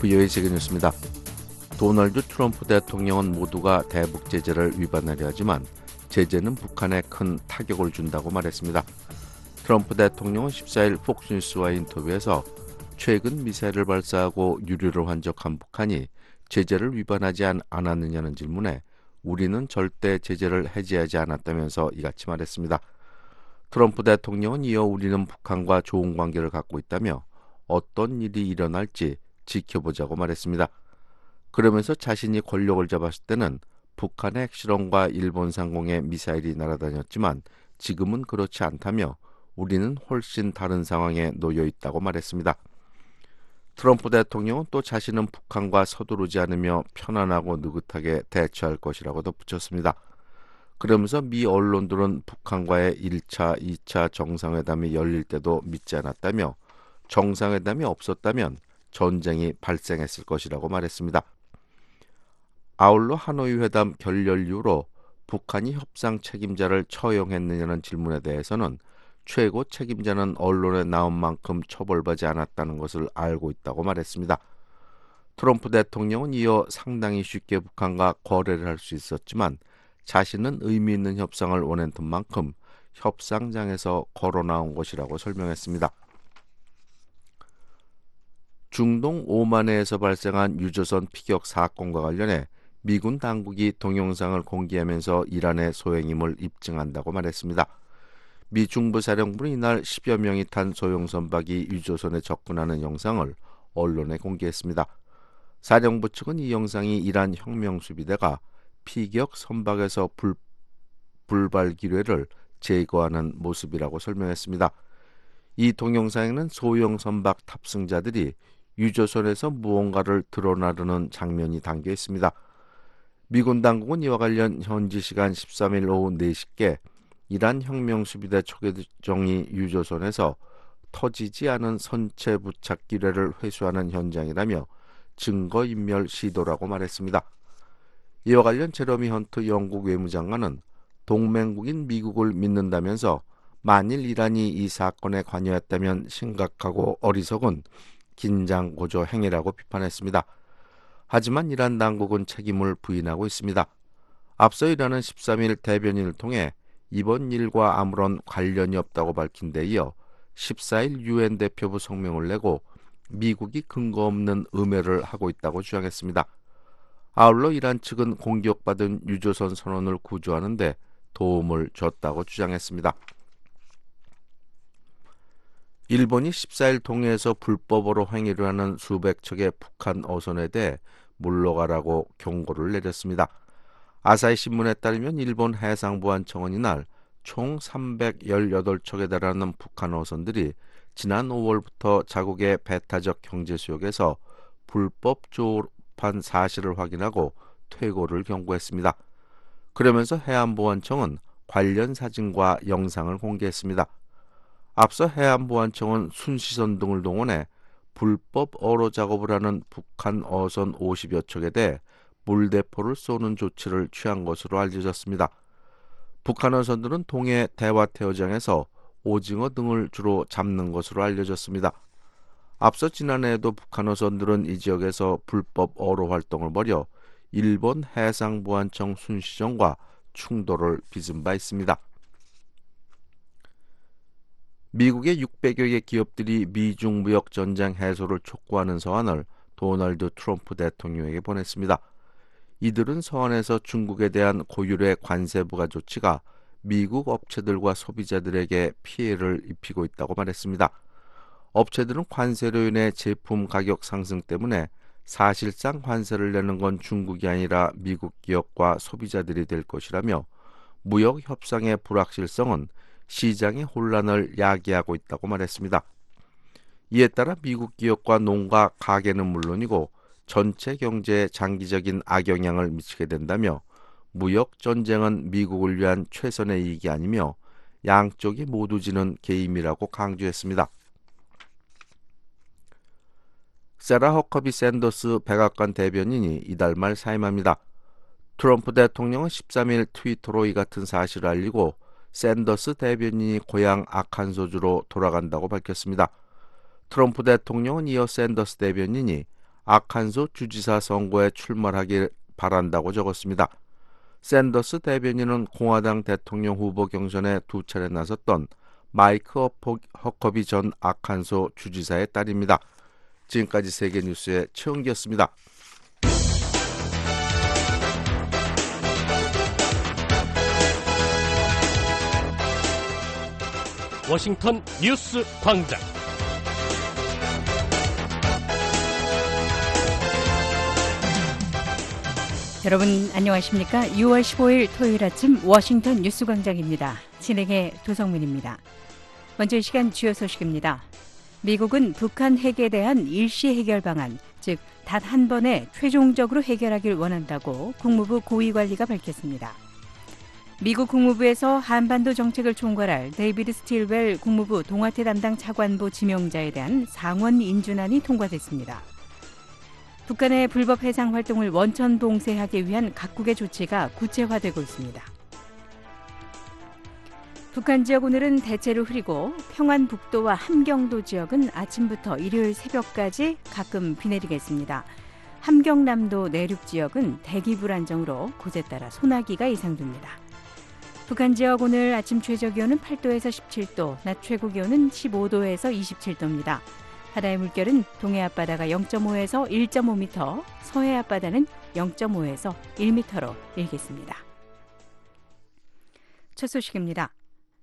부여의 세계 뉴스입니다. 도널드 트럼프 대통령은 모두가 대북 제재를 위반하려 하지만 제재는 북한에 큰 타격을 준다고 말했습니다. 트럼프 대통령은 14일 폭스뉴스와의 인터뷰에서 최근 미사일을 발사하고 유류를 환적한 북한이 제재를 위반하지 않았느냐는 질문에 우리는 절대 제재를 해제하지 않았다면서 이같이 말했습니다. 트럼프 대통령은 이어 우리는 북한과 좋은 관계를 갖고 있다며 어떤 일이 일어날지 지켜보자고 말했습니다. 그러면서 자신이 권력을 잡았을 때는 북한의 핵실험과 일본 상공에 미사일이 날아다녔지만 지금은 그렇지 않다며 우리는 훨씬 다른 상황에 놓여 있다고 말했습니다. 트럼프 대통령은 또 자신은 북한과 서두르지 않으며 편안하고 느긋하게 대처할 것이라고 덧붙였습니다. 그러면서 미 언론들은 북한과의 1차, 2차 정상회담이 열릴 때도 믿지 않았다며 정상회담이 없었다면 전쟁이 발생했을 것이라고 말했습니다. 아울러 하노이 회담 결렬 이후로 북한이 협상 책임자를 처형했느냐는 질문에 대해서는 최고 책임자는 언론에 나온 만큼 처벌받지 않았다는 것을 알고 있다고 말했습니다. 트럼프 대통령은 이어 상당히 쉽게 북한과 거래를 할 수 있었지만 자신은 의미 있는 협상을 원했던 만큼 협상장에서 걸어나온 것이라고 설명했습니다. 중동 오만해에서 발생한 유조선 피격 사건과 관련해 미군 당국이 동영상을 공개하면서 이란의 소행임을 입증한다고 말했습니다. 미 중부사령부는 이날 10여 명이 탄 소형 선박이 유조선에 접근하는 영상을 언론에 공개했습니다. 사령부 측은 이 영상이 이란 혁명수비대가 피격 선박에서 불발 기뢰를 제거하는 모습이라고 설명했습니다. 이 동영상에는 소형 선박 탑승자들이 유조선에서 무언가를 드러나르는 장면이 담겨 있습니다. 미군 당국은 이와 관련 현지 시간 13일 오후 4시께 이란 혁명수비대 초계정이 유조선에서 터지지 않은 선체 부착 기뢰를 회수하는 현장이라며 증거인멸 시도라고 말했습니다. 이와 관련 제러미 헌트 영국 외무장관은 동맹국인 미국을 믿는다면서 만일 이란이 이 사건에 관여했다면 심각하고 어리석은 긴장고조 행위라고 비판했습니다. 하지만 이란 당국은 책임을 부인하고 있습니다. 앞서 이란은 13일 대변인을 통해 이번 일과 아무런 관련이 없다고 밝힌 데 이어 14일 유엔 대표부 성명을 내고 미국이 근거 없는 음해를 하고 있다고 주장했습니다. 아울러 이란 측은 공격받은 유조선 선원을 구조하는 데 도움을 줬다고 주장했습니다. 일본이 14일 동해에서 불법으로 행위를 하는 수백 척의 북한 어선에 대해 물러가라고 경고를 내렸습니다. 아사히 신문에 따르면 일본 해상보안청은 이날 총 318척에 달하는 북한 어선들이 지난 5월부터 자국의 배타적 경제수역에서 불법 조업한 사실을 확인하고 퇴고를 경고했습니다. 그러면서 해안보안청은 관련 사진과 영상을 공개했습니다. 앞서 해안보안청은 순시선 등을 동원해 불법 어로 작업을 하는 북한 어선 50여 척에 대해 물대포를 쏘는 조치를 취한 것으로 알려졌습니다. 북한 어선들은 동해 대화태어장에서 오징어 등을 주로 잡는 것으로 알려졌습니다. 앞서 지난해에도 북한 어선들은 이 지역에서 불법 어로 활동을 벌여 일본 해상보안청 순시정과 충돌을 빚은 바 있습니다. 미국의 600여 개 기업들이 미중 무역 전쟁 해소를 촉구하는 서한을 도널드 트럼프 대통령에게 보냈습니다. 이들은 서한에서 중국에 대한 고율의 관세 부과 조치가 미국 업체들과 소비자들에게 피해를 입히고 있다고 말했습니다. 업체들은 관세로 인해 제품 가격 상승 때문에 사실상 관세를 내는 건 중국이 아니라 미국 기업과 소비자들이 될 것이라며 무역 협상의 불확실성은 시장의 혼란을 야기하고 있다고 말했습니다. 이에 따라 미국 기업과 농가, 가게는 물론이고 전체 경제에 장기적인 악영향을 미치게 된다며 무역 전쟁은 미국을 위한 최선의 이익이 아니며 양쪽이 모두 지는 게임이라고 강조했습니다. 세라 허커비 샌더스 백악관 대변인이 이달 말 사임합니다. 트럼프 대통령은 13일 트위터로 이 같은 사실을 알리고 샌더스 대변인이 고향 아칸소주로 돌아간다고 밝혔습니다. 트럼프 대통령은 이어 샌더스 대변인이 아칸소 주지사 선거에 출마하길 바란다고 적었습니다. 샌더스 대변인은 공화당 대통령 후보 경선에 두 차례 나섰던 마이크 허커비 전 아칸소 주지사의 딸입니다. 지금까지 세계뉴스의 최은기였습니다. 워싱턴 뉴스 광장. 여러분 안녕하십니까? 6월 15일 토요일 아침 워싱턴 뉴스 광장입니다. 진행의 도성민입니다. 먼저 이 시간 주요 소식입니다. 미국은 북한 핵에 대한 일시 해결 방안, 즉 단 한 번에 최종적으로 해결하길 원한다고 국무부 고위관리가 밝혔습니다. 미국 국무부에서 한반도 정책을 총괄할 데이비드 스틸웰 국무부 동아태 담당 차관보 지명자에 대한 상원 인준안이 통과됐습니다. 북한의 불법 해상 활동을 원천 봉쇄하기 위한 각국의 조치가 구체화되고 있습니다. 북한 지역 오늘은 대체로 흐리고 평안북도와 함경도 지역은 아침부터 일요일 새벽까지 가끔 비 내리겠습니다. 함경남도 내륙 지역은 대기 불안정으로 곳에 따라 소나기가 예상됩니다. 북한 지역 오늘 아침 최저기온은 8도에서 17도, 낮 최고기온은 15도에서 27도입니다. 바다의 물결은 동해 앞바다가 0.5에서 1.5m, 서해 앞바다는 0.5에서 1m로 일겠습니다. 첫 소식입니다.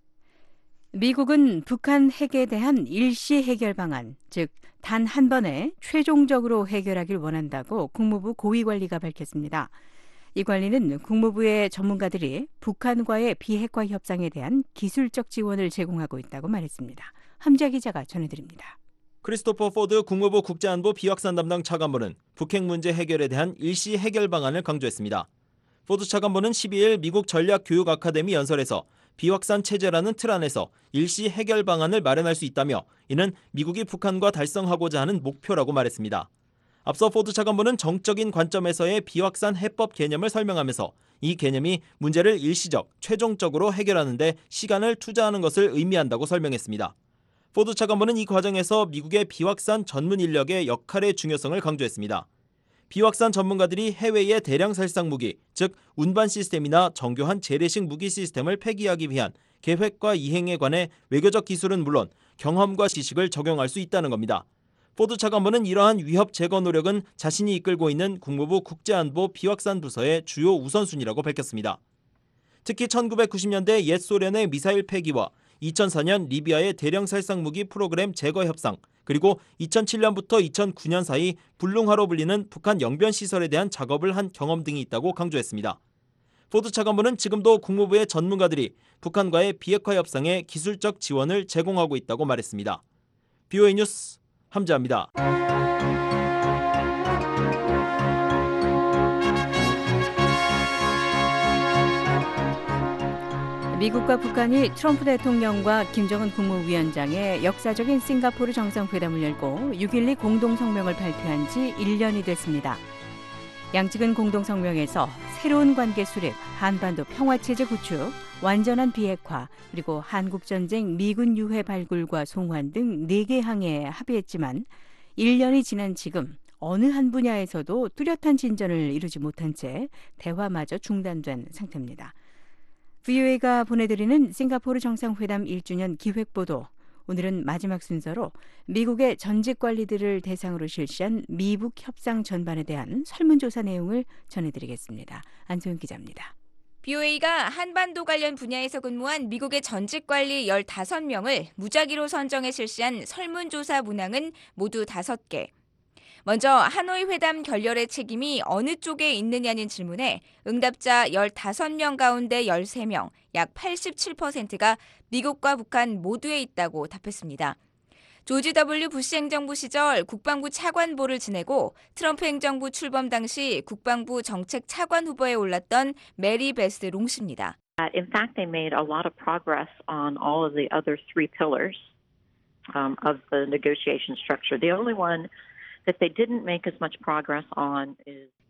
미국은 북한 핵에 대한 일시 해결 방안, 즉 단 한 번에 최종적으로 해결하길 원한다고 국무부 고위관리가 밝혔습니다. 이 관리는 국무부의 전문가들이 북한과의 비핵화 협상에 대한 기술적 지원을 제공하고 있다고 말했습니다. 함지아 기자가 전해드립니다. 크리스토퍼 포드 국무부 국제안보 비확산 담당 차관보는 북핵 문제 해결에 대한 일시 해결 방안을 강조했습니다. 포드 차관보는 12일 미국 전략교육 아카데미 연설에서 비확산 체제라는 틀 안에서 일시 해결 방안을 마련할 수 있다며 이는 미국이 북한과 달성하고자 하는 목표라고 말했습니다. 앞서 포드 차관보는 정적인 관점에서의 비확산 해법 개념을 설명하면서 이 개념이 문제를 일시적, 최종적으로 해결하는 데 시간을 투자하는 것을 의미한다고 설명했습니다. 포드 차관보는 이 과정에서 미국의 비확산 전문 인력의 역할의 중요성을 강조했습니다. 비확산 전문가들이 해외의 대량 살상 무기, 즉 운반 시스템이나 정교한 재래식 무기 시스템을 폐기하기 위한 계획과 이행에 관해 외교적 기술은 물론 경험과 지식을 적용할 수 있다는 겁니다. 포드 차관보는 이러한 위협 제거 노력은 자신이 이끌고 있는 국무부 국제안보 비확산 부서의 주요 우선순위라고 밝혔습니다. 특히 1990년대 옛 소련의 미사일 폐기와 2004년 리비아의 대량 살상 무기 프로그램 제거 협상, 그리고 2007년부터 2009년 사이 불능화로 불리는 북한 영변 시설에 대한 작업을 한 경험 등이 있다고 강조했습니다. 포드 차관보는 지금도 국무부의 전문가들이 북한과의 비핵화 협상에 기술적 지원을 제공하고 있다고 말했습니다. BOA 뉴스 함지아입니다. 미국과 북한이 트럼프 대통령과 김정은 국무위원장의 역사적인 싱가포르 정상회담을 열고 6.12 공동성명을 발표한 지 1년이 됐습니다. 양측은 공동성명에서 새로운 관계 수립, 한반도 평화체제 구축, 완전한 비핵화, 그리고 한국전쟁 미군 유해 발굴과 송환 등 4개 항에 합의했지만 1년이 지난 지금 어느 한 분야에서도 뚜렷한 진전을 이루지 못한 채 대화마저 중단된 상태입니다. VOA가 보내드리는 싱가포르 정상회담 1주년 기획보도, 오늘은 마지막 순서로 미국의 전직 관리들을 대상으로 실시한 미북 협상 전반에 대한 설문조사 내용을 전해드리겠습니다. 안소영 기자입니다. BOA가 한반도 관련 분야에서 근무한 미국의 전직 관리 15명을 무작위로 선정해 실시한 설문조사 문항은 모두 5개. 먼저 하노이 회담 결렬의 책임이 어느 쪽에 있느냐는 질문에 응답자 15명 가운데 13명, 약 87%가 미국과 북한 모두에 있다고 답했습니다. 조지 W. 부시 행정부 시절 국방부 차관보를 지내고 트럼프 행정부 출범 당시 국방부 정책 차관 후보에 올랐던 메리 베스 롱 씨입니다. In fact, they made a lot of progress on all of the other three pillars of the negotiation structure. The only one that they didn't make as much progress on is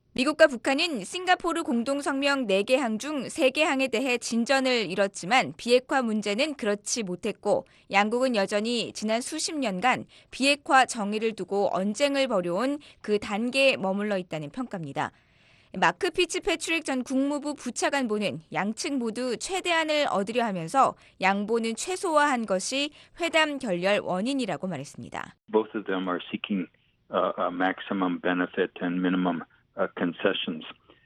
미국과 북한은 싱가포르 공동성명 4개 항 중 3개 항에 대해 진전을 이뤘지만 비핵화 문제는 그렇지 못했고 양국은 여전히 지난 수십 년간 비핵화 정의를 두고 언쟁을 벌여온 그 단계에 머물러 있다는 평가입니다. 마크 피츠패트릭 전 국무부 부차관보는 양측 모두 최대한을 얻으려 하면서 양보는 최소화한 것이 회담 결렬 원인이라고 말했습니다. Both of them are seeking a maximum benefit and minimum concessions.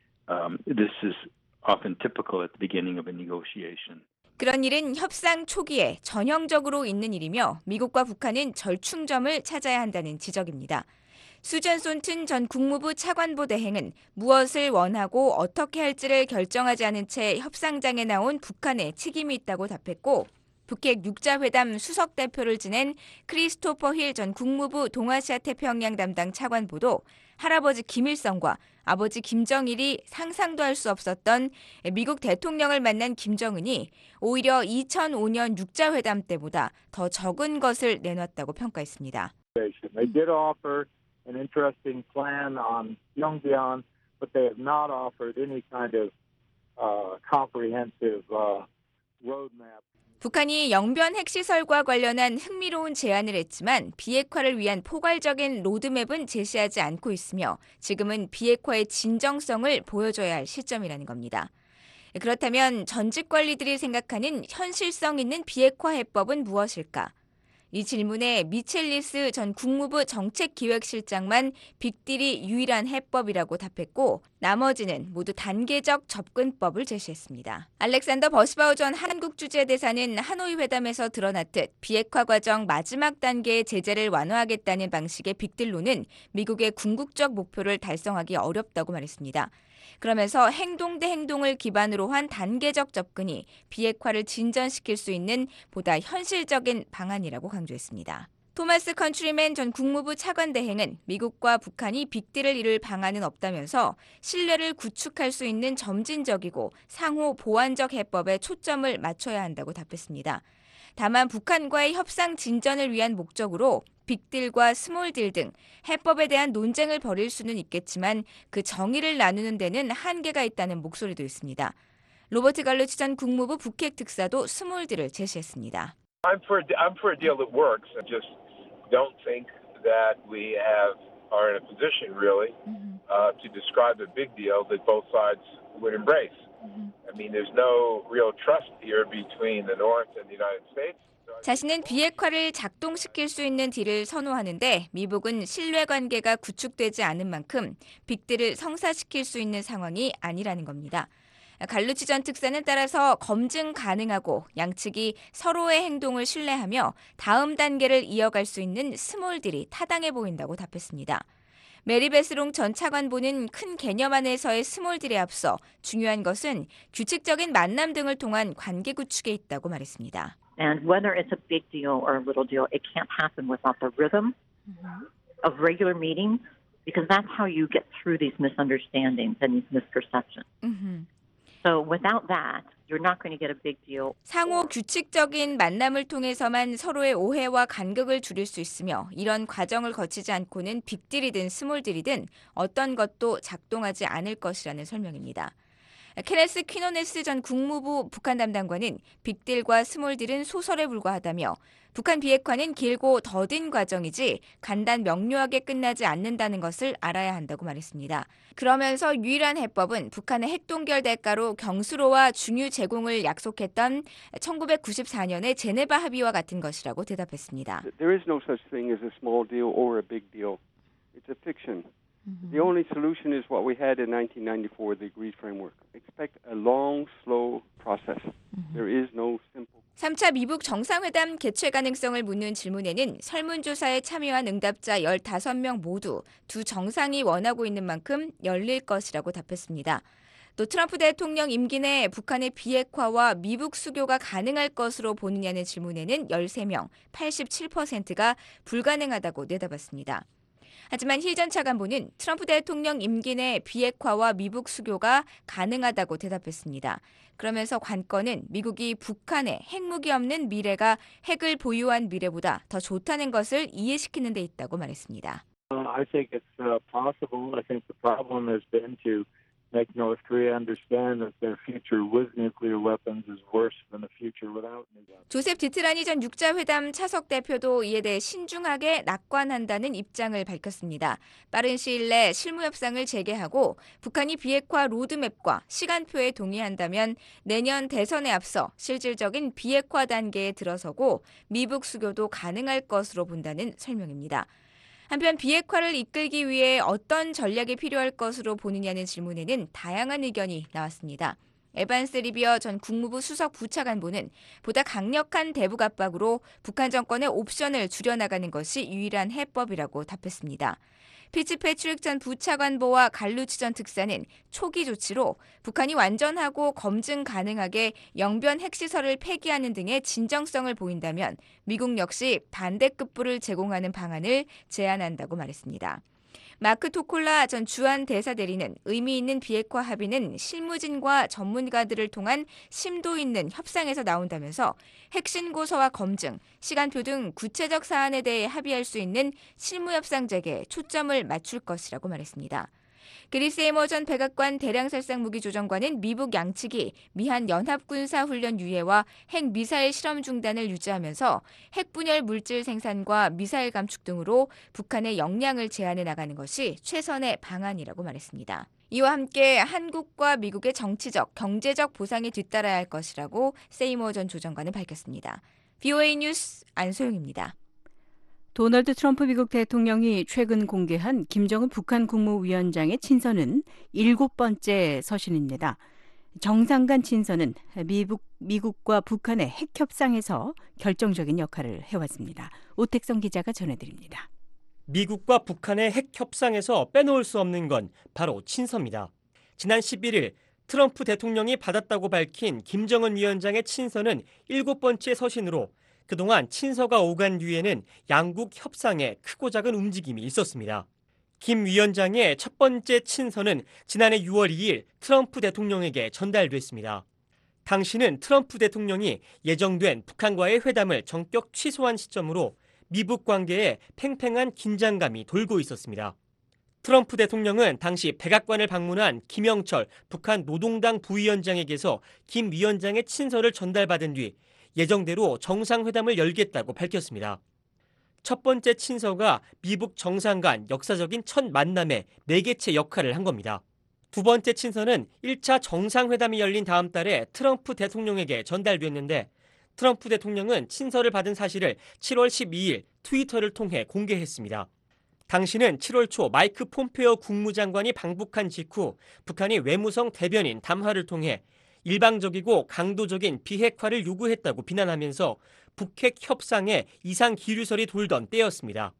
This is often typical at the beginning of a negotiation. 그런 일은 협상 초기에 전형적으로 있는 일이며 미국과 북한은 절충점을 찾아야 한다는 지적입니다. 수전 손튼 전 국무부 차관보 대행은 무엇을 원하고 어떻게 할지를 결정하지 않은 채 협상장에 나온 북한에 책임이 있다고 답했고 북핵 6자 회담 수석 대표를 지낸 크리스토퍼 힐 전 국무부 동아시아 태평양 담당 차관보도 할아버지 김일성과 아버지 김정일이 상상도 할 수 없었던 미국 대통령을 만난 김정은이 오히려 2005년 6자 회담 때보다 더 적은 것을 내놨다고 평가했습니다. They did offer an interesting plan on Yongbyon, but they have not offered any kind of comprehensive roadmap. 북한이 영변 핵시설과 관련한 흥미로운 제안을 했지만 비핵화를 위한 포괄적인 로드맵은 제시하지 않고 있으며 지금은 비핵화의 진정성을 보여줘야 할 시점이라는 겁니다. 그렇다면 전직 관리들이 생각하는 현실성 있는 비핵화 해법은 무엇일까? 이 질문에 미첼리스 전 국무부 정책기획실장만 빅딜이 유일한 해법이라고 답했고 나머지는 모두 단계적 접근법을 제시했습니다. 알렉산더 버스바우 전 한국주재대사는 하노이 회담에서 드러났듯 비핵화 과정 마지막 단계의 제재를 완화하겠다는 방식의 빅딜로는 미국의 궁극적 목표를 달성하기 어렵다고 말했습니다. 그러면서 행동 대 행동을 기반으로 한 단계적 접근이 비핵화를 진전시킬 수 있는 보다 현실적인 방안이라고 강조했습니다. 토마스 컨트리맨 전 국무부 차관 대행은 미국과 북한이 빅딜을 이룰 방안은 없다면서 신뢰를 구축할 수 있는 점진적이고 상호 보완적 해법에 초점을 맞춰야 한다고 답했습니다. 다만 북한과의 협상 진전을 위한 목적으로 빅딜과 스몰딜 등 해법에 대한 논쟁을 벌일 수는 있겠지만 그 정의를 나누는 데는 한계가 있다는 목소리도 있습니다. 로버트 갈루치 전 국무부 북핵 특사도 스몰딜을 제시했습니다. I'm for a deal that works. I just don't think that we are in a position really to describe a big deal that both sides would embrace. I mean, there's no real trust here between the North and the United States. 자신은 비핵화를 작동시킬 수 있는 딜을 선호하는데 미국은 신뢰관계가 구축되지 않은 만큼 빅딜을 성사시킬 수 있는 상황이 아니라는 겁니다. 갈루치 전 특사는 따라서 검증 가능하고 양측이 서로의 행동을 신뢰하며 다음 단계를 이어갈 수 있는 스몰딜이 타당해 보인다고 답했습니다. 메리 베스롱 전 차관보는 큰 개념 안에서의 스몰딜에 앞서 중요한 것은 규칙적인 만남 등을 통한 관계 구축에 있다고 말했습니다. And whether it's a big deal or a little deal, it can't happen without the rhythm of regular meetings because that's how you get through these misunderstandings and these misperceptions. So without that, you're not going to get a big deal. 상호 규칙적인 만남을 통해서만 서로의 오해와 간극을 줄일 수 있으며 이런 과정을 거치지 않고는 빅딜이든 스몰딜이든 어떤 것도 작동하지 않을 것이라는 설명입니다. 케네스 퀴노네스 전 국무부 북한 담당관은 빅딜과 스몰딜은 소설에 불과하다며 북한 비핵화는 길고 더딘 과정이지 간단 명료하게 끝나지 않는다는 것을 알아야 한다고 말했습니다. 그러면서 유일한 해법은 북한의 핵동결 대가로 경수로와 중유 제공을 약속했던 1994년의 제네바 합의와 같은 것이라고 대답했습니다. There is no such thing as a small deal or a big deal. It's a fiction. The only solution is what we had in 1994, the agreed framework. Expect a long, slow process. There is no simple. 3차 미북 정상회담 개최 가능성을 묻는 질문에는 설문조사에 참여한 응답자 15명 모두 두 정상이 원하고 있는 만큼 열릴 것이라고 답했습니다. 또 트럼프 대통령 임기 내 북한의 비핵화와 미북 수교가 가능할 것으로 보느냐는 질문에는 13명, 87%가 불가능하다고 내다봤습니다. 하지만 힐 전 차관보는 트럼프 대통령 임기 내 비핵화와 미북 수교가 가능하다고 대답했습니다. 그러면서 관건은 미국이 북한에 핵무기 없는 미래가 핵을 보유한 미래보다 더 좋다는 것을 이해시키는 데 있다고 말했습니다. I think it's possible. I think the problem has been to make North Korea understand that their future with nuclear weapons is worse than a future without nuclear weapons. 조셉 디트라니 전 육자회담 차석 대표도 이에 대해 신중하게 낙관한다는 입장을 밝혔습니다. 빠른 시일 내 실무 협상을 재개하고 북한이 비핵화 로드맵과 시간표에 동의한다면 내년 대선에 앞서 실질적인 비핵화 단계에 들어서고 미북 수교도 가능할 것으로 본다는 설명입니다. 한편 비핵화를 이끌기 위해 어떤 전략이 필요할 것으로 보느냐는 질문에는 다양한 의견이 나왔습니다. 에반스 리비어 전 국무부 수석 부차관보는 보다 강력한 대북 압박으로 북한 정권의 옵션을 줄여나가는 것이 유일한 해법이라고 답했습니다. 피츠패트릭 전 부차관보와 갈루치 전 특사는 초기 조치로 북한이 완전하고 검증 가능하게 영변 핵시설을 폐기하는 등의 진정성을 보인다면 미국 역시 반대급부를 제공하는 방안을 제안한다고 말했습니다. 마크 토콜라 전 주한 대사대리는 의미 있는 비핵화 합의는 실무진과 전문가들을 통한 심도 있는 협상에서 나온다면서 핵신고서와 검증, 시간표 등 구체적 사안에 대해 합의할 수 있는 실무협상 재개에 초점을 맞출 것이라고 말했습니다. 그리스 에머 전 백악관 대량살상무기조정관은 미북 양측이 미한 연합군사훈련 유예와 핵미사일 실험 중단을 유지하면서 핵분열 물질 생산과 미사일 감축 등으로 북한의 역량을 제한해 나가는 것이 최선의 방안이라고 말했습니다. 이와 함께 한국과 미국의 정치적, 경제적 보상이 뒤따라야 할 것이라고 세이머 전 조정관은 밝혔습니다. VOA 뉴스 안소영입니다. 도널드 트럼프 미국 대통령이 최근 공개한 김정은 북한 국무위원장의 친서는 7번째 서신입니다. 정상 간 친서는 미국과 북한의 핵 협상에서 결정적인 역할을 해왔습니다. 오택성 기자가 전해드립니다. 미국과 북한의 핵 협상에서 빼놓을 수 없는 건 바로 친서입니다. 지난 11일 트럼프 대통령이 받았다고 밝힌 김정은 위원장의 친서는 7번째 서신으로 그동안 친서가 오간 뒤에는 양국 협상에 크고 작은 움직임이 있었습니다. 김 위원장의 첫 번째 친서는 지난해 6월 2일 트럼프 대통령에게 전달됐습니다. 당시는 트럼프 대통령이 예정된 북한과의 회담을 전격 취소한 시점으로 미북 관계에 팽팽한 긴장감이 돌고 있었습니다. 트럼프 대통령은 당시 백악관을 방문한 김영철 북한 노동당 부위원장에게서 김 위원장의 친서를 전달받은 뒤 예정대로 정상회담을 열겠다고 밝혔습니다. 첫 번째 친서가 미북 정상 간 역사적인 첫 만남의 매개체 역할을 한 겁니다. 두 번째 친서는 1차 정상회담이 열린 다음 달에 트럼프 대통령에게 전달됐는데 트럼프 대통령은 친서를 받은 사실을 7월 12일 트위터를 통해 공개했습니다. 당시는 7월 초 마이크 폼페오 국무장관이 방북한 직후 북한이 외무성 대변인 담화를 통해 일방적이고 강도적인 비핵화를 요구했다고 비난하면서 북핵 협상에 이상 기류설이 돌던 때였습니다.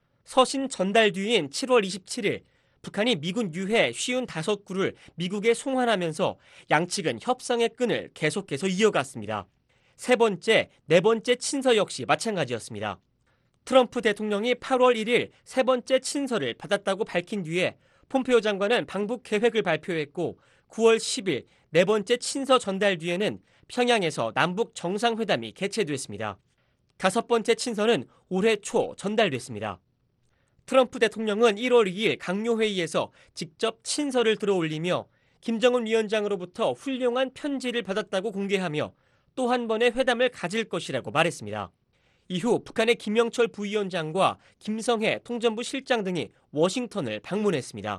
서신 전달 뒤인 7월 27일 북한이 미군 유해 55구를 미국에 송환하면서 양측은 협상의 끈을 계속해서 이어갔습니다. 세 번째, 네 번째 친서 역시 마찬가지였습니다. 트럼프 대통령이 8월 1일 세 번째 친서를 받았다고 밝힌 뒤에 폼페오 장관은 방북 계획을 발표했고 9월 10일 네 번째 친서 전달 뒤에는 평양에서 남북 정상회담이 개최됐습니다. 다섯 번째 친서는 올해 초 전달됐습니다. 트럼프 대통령은 1월 2일 강요회의에서 직접 친서를 들어올리며 김정은 위원장으로부터 훌륭한 편지를 받았다고 공개하며 또 한 번의 회담을 가질 것이라고 말했습니다. 이후 북한의 김영철 부위원장과 김성해 통전부 실장 등이 워싱턴을 방문했습니다.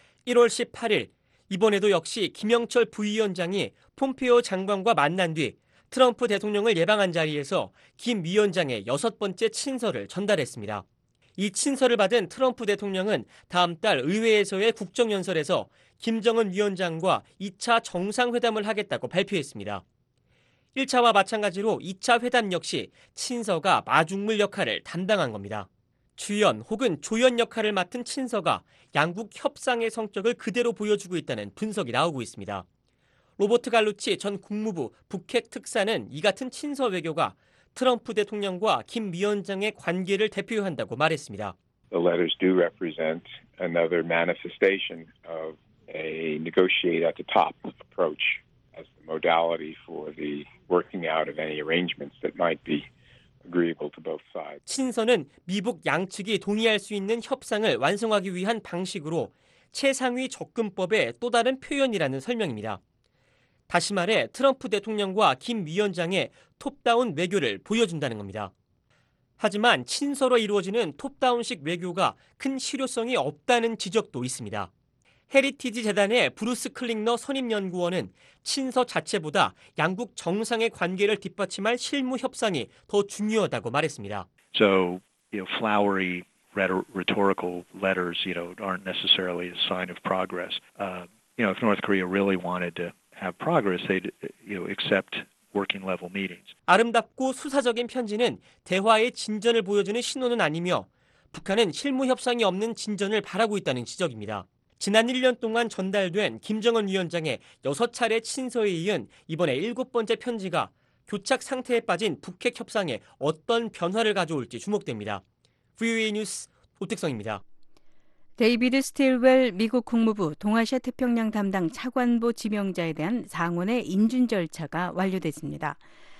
1월 18일 이번에도 역시 김영철 부위원장이 폼페오 장관과 만난 뒤 트럼프 대통령을 예방한 자리에서 김 위원장의 6번째 친서를 전달했습니다. 이 친서를 받은 트럼프 대통령은 다음 달 의회에서의 국정연설에서 김정은 위원장과 2차 정상회담을 하겠다고 발표했습니다. 1차와 마찬가지로 2차 회담 역시 친서가 마중물 역할을 담당한 겁니다. 주연 혹은 조연 역할을 맡은 친서가 양국 협상의 성격을 그대로 보여주고 있다는 분석이 나오고 있습니다. 로버트 갈루치 전 국무부 북핵 특사는 이 같은 친서 외교가 트럼프 대통령과 김 위원장의 관계를 대표한다고 말했습니다. The letters do represent another manifestation of a negotiate at the top approach as the modality for the working out of any arrangements that might be agreeable to both sides. 친서는 미북 양측이 동의할 수 있는 협상을 완성하기 위한 방식으로 최상위 접근법의 또 다른 표현이라는 설명입니다. 다시 말해 트럼프 대통령과 김 위원장의 톱다운 외교를 보여준다는 겁니다. 하지만 친서로 이루어지는 톱다운식 외교가 큰 실효성이 없다는 지적도 있습니다. 헤리티지 재단의 브루스 클링너 선임연구원은 친서 자체보다 양국 정상의 관계를 뒷받침할 실무 협상이 더 중요하다고 말했습니다. So, flowery rhetorical letters, aren't necessarily a sign of progress. If North Korea really wanted to have progress, they'd, accept working level meetings. 아름답고 수사적인 편지는 대화의 진전을 보여주는 신호는 아니며 북한은 실무 협상이 없는 진전을 바라고 있다는 지적입니다. 지난 1년 동안 전달된 김정은 위원장의 6차례 친서에 이은 이번에 7번째 편지가 교착 상태에 빠진 북핵 협상에 어떤 변화를 가져올지 주목됩니다. VOA 뉴스 오택성입니다. 데이비드 스틸웰 미국 국무부 동아시아 태평양 담당 차관보 지명자에 대한 상원의 인준 절차가 완료됐습니다.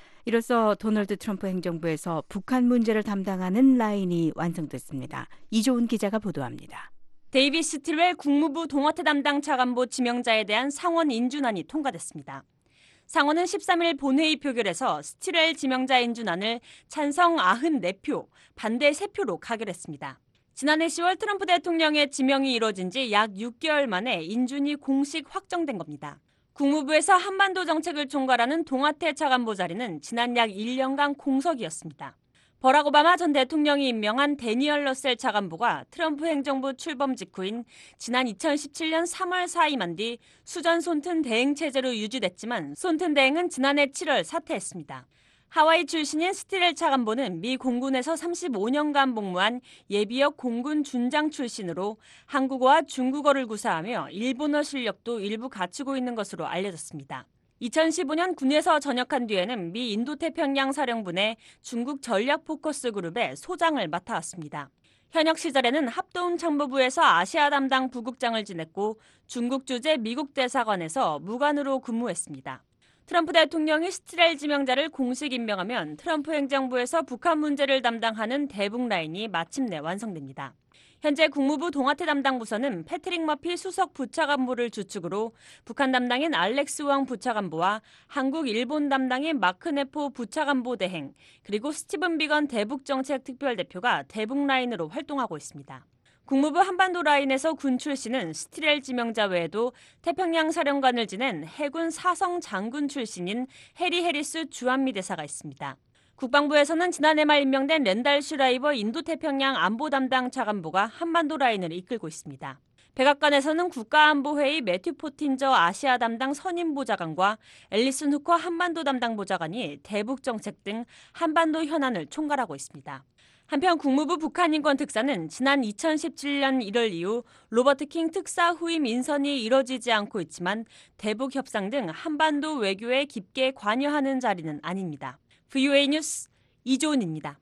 이로써 도널드 트럼프 행정부에서 북한 문제를 담당하는 라인이 완성됐습니다. 이조은 기자가 보도합니다. 데이비드 스틸웰 국무부 동아태 담당 차관보 지명자에 대한 상원 인준안이 통과됐습니다. 상원은 13일 본회의 표결에서 스틸웰 지명자 인준안을 찬성 94표, 반대 3표로 가결했습니다. 지난해 10월 트럼프 대통령의 지명이 이뤄진 지 약 6개월 만에 인준이 공식 확정된 겁니다. 국무부에서 한반도 정책을 총괄하는 동아태 차관보 자리는 지난 약 1년간 공석이었습니다. 버락 오바마 전 대통령이 임명한 데니얼 러셀 차관보가 트럼프 행정부 출범 직후인 지난 2017년 3월 사임한 뒤 수전 손튼 대행 체제로 유지됐지만 손튼 대행은 지난해 7월 사퇴했습니다. 하와이 출신인 스틸웰 차관보는 미 공군에서 35년간 복무한 예비역 공군 준장 출신으로 한국어와 중국어를 구사하며 일본어 실력도 일부 갖추고 있는 것으로 알려졌습니다. 2015년 군에서 전역한 뒤에는 미 인도태평양 사령부내 중국 전략 포커스 그룹의 소장을 맡아왔습니다. 현역 시절에는 합동 참모부에서 아시아 담당 부국장을 지냈고 중국 주재 미국 대사관에서 무관으로 근무했습니다. 트럼프 대통령이 스틸웰 지명자를 공식 임명하면 트럼프 행정부에서 북한 문제를 담당하는 대북 라인이 마침내 완성됩니다. 현재 국무부 동아태 담당 부서는 패트릭 머피 수석 부차관보를 주축으로 북한 담당인 알렉스 왕 부차관보와 한국 일본 담당인 마크 네포 부차관보 대행, 그리고 스티븐 비건 대북정책 특별대표가 대북 라인으로 활동하고 있습니다. 국무부 한반도 라인에서 군 출신은 스틸웰 지명자 외에도 태평양 사령관을 지낸 해군 사성 장군 출신인 해리 해리스 주한미 대사가 있습니다. 국방부에서는 지난해 말 임명된 랜달 슈라이버 인도태평양 안보 담당 차관보가 한반도 라인을 이끌고 있습니다. 백악관에서는 국가안보회의 매튜 포틴저 아시아 담당 선임보좌관과 앨리슨 후커 한반도 담당 보좌관이 대북정책 등 한반도 현안을 총괄하고 있습니다. 한편 국무부 북한인권특사는 지난 2017년 1월 이후 로버트 킹 특사 후임 인선이 이뤄지지 않고 있지만 대북 협상 등 한반도 외교에 깊게 관여하는 자리는 아닙니다. VOA 뉴스 이조은입니다.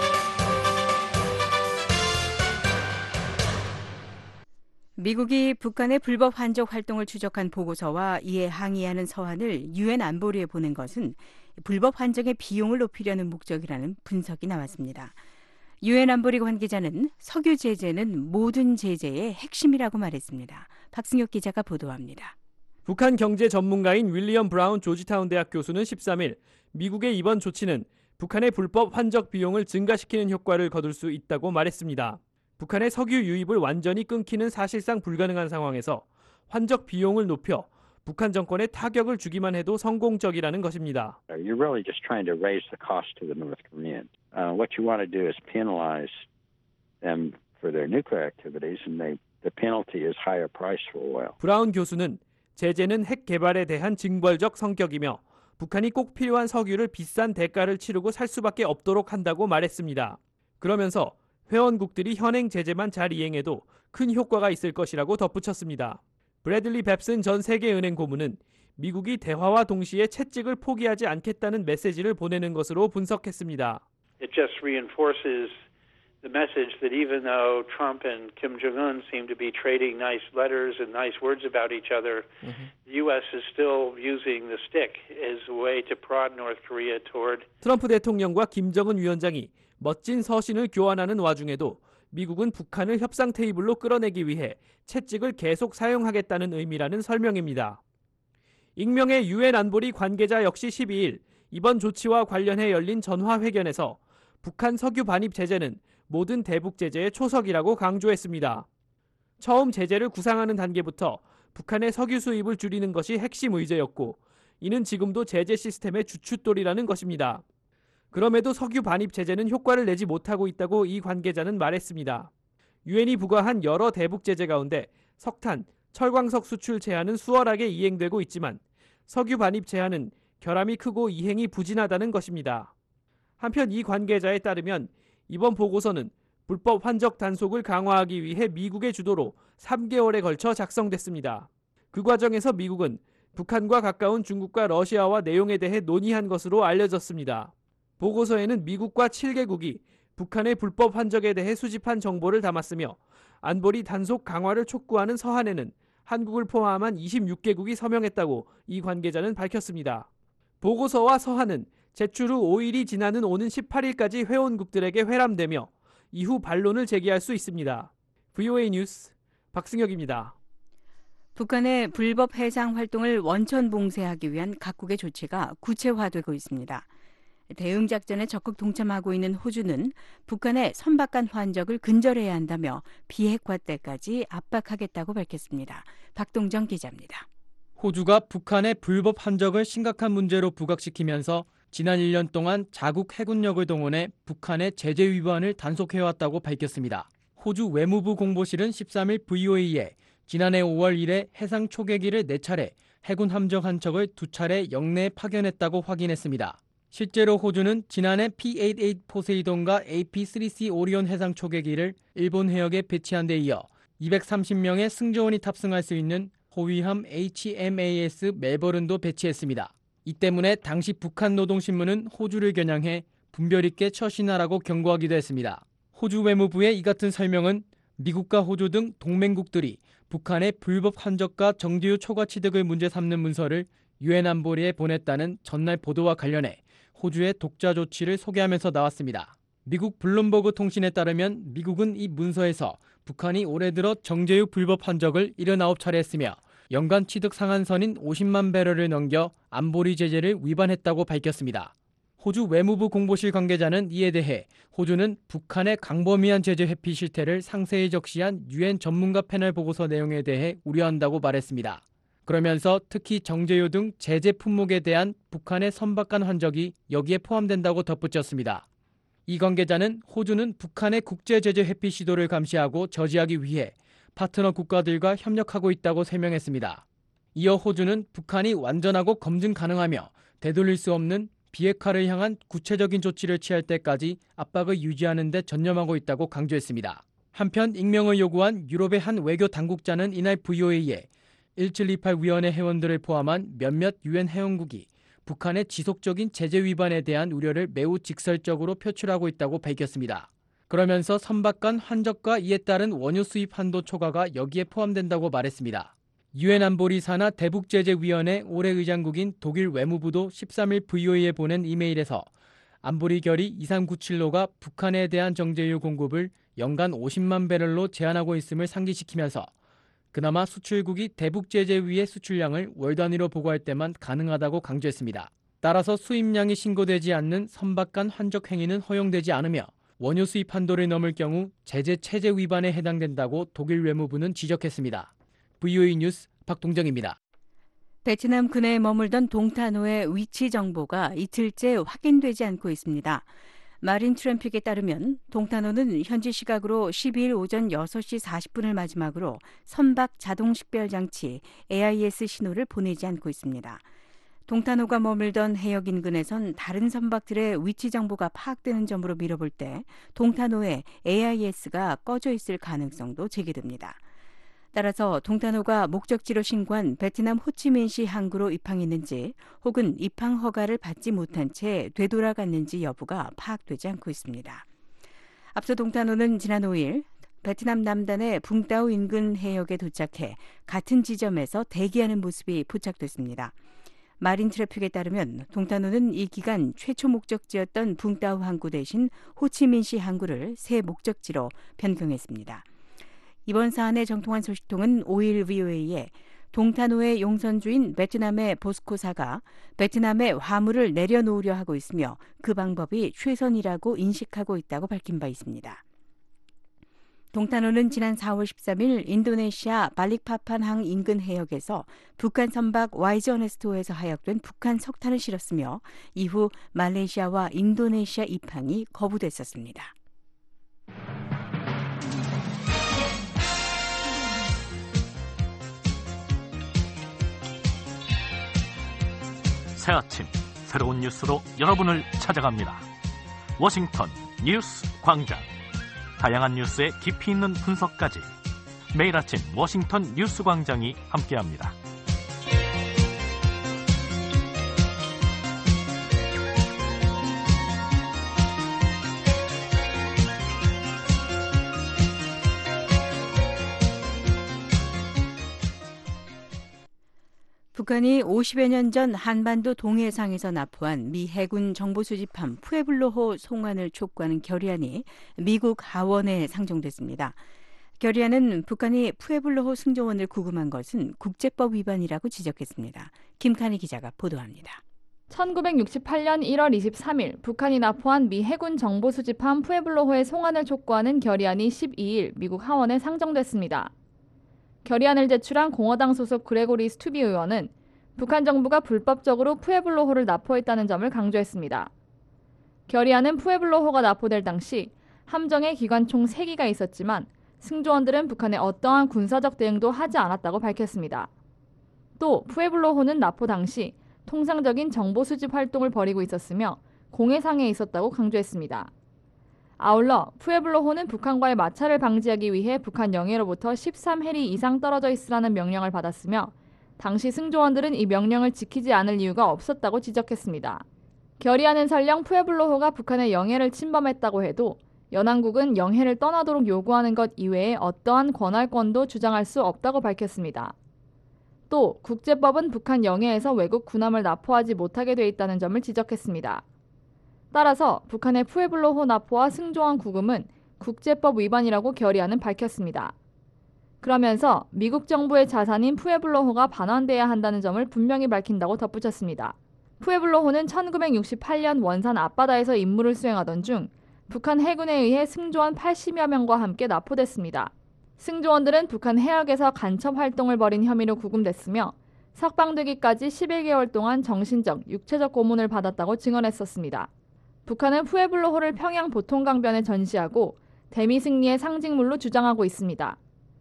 미국이 북한의 불법 환적 활동을 추적한 보고서와 이에 항의하는 서한을 유엔 안보리에 보낸 것은 불법 환적의 비용을 높이려는 목적이라는 분석이 나왔습니다. 유엔 안보리 관계자는 석유 제재는 모든 제재의 핵심이라고 말했습니다. 박승혁 기자가 보도합니다. 북한 경제 전문가인 윌리엄 브라운 조지타운 대학 교수는 13일 미국의 이번 조치는 북한의 불법 환적 비용을 증가시키는 효과를 거둘 수 있다고 말했습니다. 북한의 석유 유입을 완전히 끊기는 사실상 불가능한 상황에서 환적 비용을 높여 북한 정권에 타격을 주기만 해도 성공적이라는 것입니다. You're really just trying to raise the cost to the North Koreans. What you want to do is penalize them for their nuclear activities, and the penalty is higher price for oil. 브라운 교수는 제재는 핵 개발에 대한 징벌적 성격이며 북한이 꼭 필요한 석유를 비싼 대가를 치르고 살 수밖에 없도록 한다고 말했습니다. 그러면서 회원국들이 현행 제재만 잘 이행해도 큰 효과가 있을 것이라고 덧붙였습니다. 브래들리 뱁슨 전 세계은행 고문은 미국이 대화와 동시에 채찍을 포기하지 않겠다는 메시지를 보내는 것으로 분석했습니다. It just reinforces the message that even though Trump and Kim Jong-un seem to be trading nice letters and nice words about each other, the U.S. is still using the stick as a way to prod North Korea toward. 트럼프 대통령과 김정은 위원장이 멋진 서신을 교환하는 와중에도 미국은 북한을 협상 테이블로 끌어내기 위해 채찍을 계속 사용하겠다는 의미라는 설명입니다. 익명의 유엔 안보리 관계자 역시 12일 이번 조치와 관련해 열린 전화회견에서 북한 석유 반입 제재는 모든 대북 제재의 초석이라고 강조했습니다. 처음 제재를 구상하는 단계부터 북한의 석유 수입을 줄이는 것이 핵심 의제였고 이는 지금도 제재 시스템의 주춧돌이라는 것입니다. 그럼에도 석유 반입 제재는 효과를 내지 못하고 있다고 이 관계자는 말했습니다. 유엔이 부과한 여러 대북 제재 가운데 석탄, 철광석 수출 제한은 수월하게 이행되고 있지만 석유 반입 제한은 결함이 크고 이행이 부진하다는 것입니다. 한편 이 관계자에 따르면 이번 보고서는 불법 환적 단속을 강화하기 위해 미국의 주도로 3개월에 걸쳐 작성됐습니다. 그 과정에서 미국은 북한과 가까운 중국과 러시아와 내용에 대해 논의한 것으로 알려졌습니다. 보고서에는 미국과 7개국이 북한의 불법 환적에 대해 수집한 정보를 담았으며 안보리 단속 강화를 촉구하는 서한에는 한국을 포함한 26개국이 서명했다고 이 관계자는 밝혔습니다. 보고서와 서한은 제출 후 5일이 지나는 오는 18일까지 회원국들에게 회람되며 이후 반론을 제기할 수 있습니다. VOA 뉴스 박승혁입니다. 북한의 불법 해상 활동을 원천 봉쇄하기 위한 각국의 조치가 구체화되고 있습니다. 대응 작전에 적극 동참하고 있는 호주는 북한의 선박간 환적을 근절해야 한다며 비핵화 때까지 압박하겠다고 밝혔습니다. 박동정 기자입니다. 호주가 북한의 불법 환적을 심각한 문제로 부각시키면서 지난 1년 동안 자국 해군력을 동원해 북한의 제재 위반을 단속해왔다고 밝혔습니다. 호주 외무부 공보실은 13일 VOA에 지난해 5월 이래 해상 초계기를 4차례, 해군 함정 한 척을 2차례 영내에 파견했다고 확인했습니다. 실제로 호주는 지난해 P-88 포세이돈과 AP-3C 오리온 해상 초계기를 일본 해역에 배치한 데 이어 230명의 승조원이 탑승할 수 있는 호위함 HMAS 멜버른도 배치했습니다. 이 때문에 당시 북한 노동신문은 호주를 겨냥해 분별 있게 처신하라고 경고하기도 했습니다. 호주 외무부의 이 같은 설명은 미국과 호주 등 동맹국들이 북한의 불법 환적과 정지유 초과 취득을 문제 삼는 문서를 유엔 안보리에 보냈다는 전날 보도와 관련해 호주의 독자 조치를 소개하면서 나왔습니다. 미국 블룸버그 통신에 따르면 미국은 이 문서에서 북한이 올해 들어 정제유 불법 환적을 79차례 했으며 연간 취득 상한선인 50만 배럴을 넘겨 안보리 제재를 위반했다고 밝혔습니다. 호주 외무부 공보실 관계자는 이에 대해 호주는 북한의 광범위한 제재 회피 실태를 상세히 적시한 유엔 전문가 패널 보고서 내용에 대해 우려한다고 말했습니다. 그러면서 특히 정제유 등 제재 품목에 대한 북한의 선박간 환적이 여기에 포함된다고 덧붙였습니다. 이 관계자는 호주는 북한의 국제 제재 회피 시도를 감시하고 저지하기 위해 파트너 국가들과 협력하고 있다고 설명했습니다. 이어 호주는 북한이 완전하고 검증 가능하며 되돌릴 수 없는 비핵화를 향한 구체적인 조치를 취할 때까지 압박을 유지하는 데 전념하고 있다고 강조했습니다. 한편 익명을 요구한 유럽의 한 외교 당국자는 이날 VOA에 1728 위원회 회원들을 포함한 몇몇 유엔 회원국이 북한의 지속적인 제재 위반에 대한 우려를 매우 직설적으로 표출하고 있다고 밝혔습니다. 그러면서 선박간 환적과 이에 따른 원유 수입 한도 초과가 여기에 포함된다고 말했습니다. 유엔 안보리 산하 대북제재위원회 올해 의장국인 독일 외무부도 13일 VOA에 보낸 이메일에서 안보리 결의 2397호가 북한에 대한 정제유 공급을 연간 50만 배럴로 제한하고 있음을 상기시키면서 그나마 수출국이 대북제재위의 수출량을 월 단위로 보고할 때만 가능하다고 강조했습니다. 따라서 수입량이 신고되지 않는 선박간 환적 행위는 허용되지 않으며 원유 수입 한도를 넘을 경우 제재 체제 위반에 해당된다고 독일 외무부는 지적했습니다. VOA 뉴스 박동정입니다. 베트남 근해에 머물던 동탄호의 위치 정보가 이틀째 확인되지 않고 있습니다. 마린 트래픽에 따르면 동탄호는 현지 시각으로 12일 오전 6시 40분을 마지막으로 선박 자동 식별 장치 AIS 신호를 보내지 않고 있습니다. 동탄호가 머물던 해역 인근에선 다른 선박들의 위치 정보가 파악되는 점으로 미뤄볼 때 동탄호에 AIS가 꺼져 있을 가능성도 제기됩니다. 따라서 동탄호가 목적지로 신고한 베트남 호치민시 항구로 입항했는지 혹은 입항 허가를 받지 못한 채 되돌아갔는지 여부가 파악되지 않고 있습니다. 앞서 동탄호는 지난 5일 베트남 남단의 붕따오 인근 해역에 도착해 같은 지점에서 대기하는 모습이 포착됐습니다. 마린 트래픽에 따르면 동탄호는 이 기간 최초 목적지였던 붕따오 항구 대신 호치민시 항구를 새 목적지로 변경했습니다. 이번 사안의 정통한 소식통은 5일 VOA에 동탄호의 용선주인 베트남의 보스코사가 베트남에 화물을 내려놓으려 하고 있으며 그 방법이 최선이라고 인식하고 있다고 밝힌 바 있습니다. 동탄호는 지난 4월 13일 인도네시아 발릭파판항 인근 해역에서 북한 선박 YG 어네스트호에서 하역된 북한 석탄을 실었으며 이후 말레이시아와 인도네시아 입항이 거부됐었습니다. 새 아침 새로운 뉴스로 여러분을 찾아갑니다. 워싱턴 뉴스 광장. 다양한 뉴스의 깊이 있는 분석까지 매일 아침 워싱턴 뉴스 광장이 함께합니다. 북한이 50여 년 전 한반도 동해상에서 납포한 미 해군 정보 수집함 푸에블로호 송환을 촉구하는 결의안이 미국 하원에 상정됐습니다. 결의안은 북한이 푸에블로호 승조원을 구금한 것은 국제법 위반이라고 지적했습니다. 김칸희 기자가 보도합니다. 1968년 1월 23일 북한이 납포한 미 해군 정보 수집함 푸에블로호의 송환을 촉구하는 결의안이 12일 미국 하원에 상정됐습니다. 결의안을 제출한 공화당 소속 그레고리 스투비 의원은 북한 정부가 불법적으로 푸에블로호를 납포했다는 점을 강조했습니다. 결의안은 푸에블로호가 납포될 당시 함정에 기관 총 3기가 있었지만 승조원들은 북한에 어떠한 군사적 대응도 하지 않았다고 밝혔습니다. 또 푸에블로호는 납포 당시 통상적인 정보 수집 활동을 벌이고 있었으며 공해상에 있었다고 강조했습니다. 아울러 푸에블로호는 북한과의 마찰을 방지하기 위해 북한 영해로부터 13해리 이상 떨어져 있으라는 명령을 받았으며 당시 승조원들은 이 명령을 지키지 않을 이유가 없었다고 지적했습니다. 결의안은 설령 푸에블로호가 북한의 영해를 침범했다고 해도 연합국은 영해를 떠나도록 요구하는 것 이외에 어떠한 권할권도 주장할 수 없다고 밝혔습니다. 또 국제법은 북한 영해에서 외국 군함을 납포하지 못하게 돼 있다는 점을 지적했습니다. 따라서 북한의 푸에블로호 납포와 승조원 구금은 국제법 위반이라고 결의안은 밝혔습니다. 그러면서 미국 정부의 자산인 푸에블로호가 반환돼야 한다는 점을 분명히 밝힌다고 덧붙였습니다. 푸에블로호는 1968년 원산 앞바다에서 임무를 수행하던 중 북한 해군에 의해 승조원 80여 명과 함께 납포됐습니다. 승조원들은 북한 해역에서 간첩 활동을 벌인 혐의로 구금됐으며 석방되기까지 11개월 동안 정신적, 육체적 고문을 받았다고 증언했었습니다. 북한은 푸에블로호를 평양 보통강변에 전시하고 대미 승리의 상징물로 주장하고 있습니다.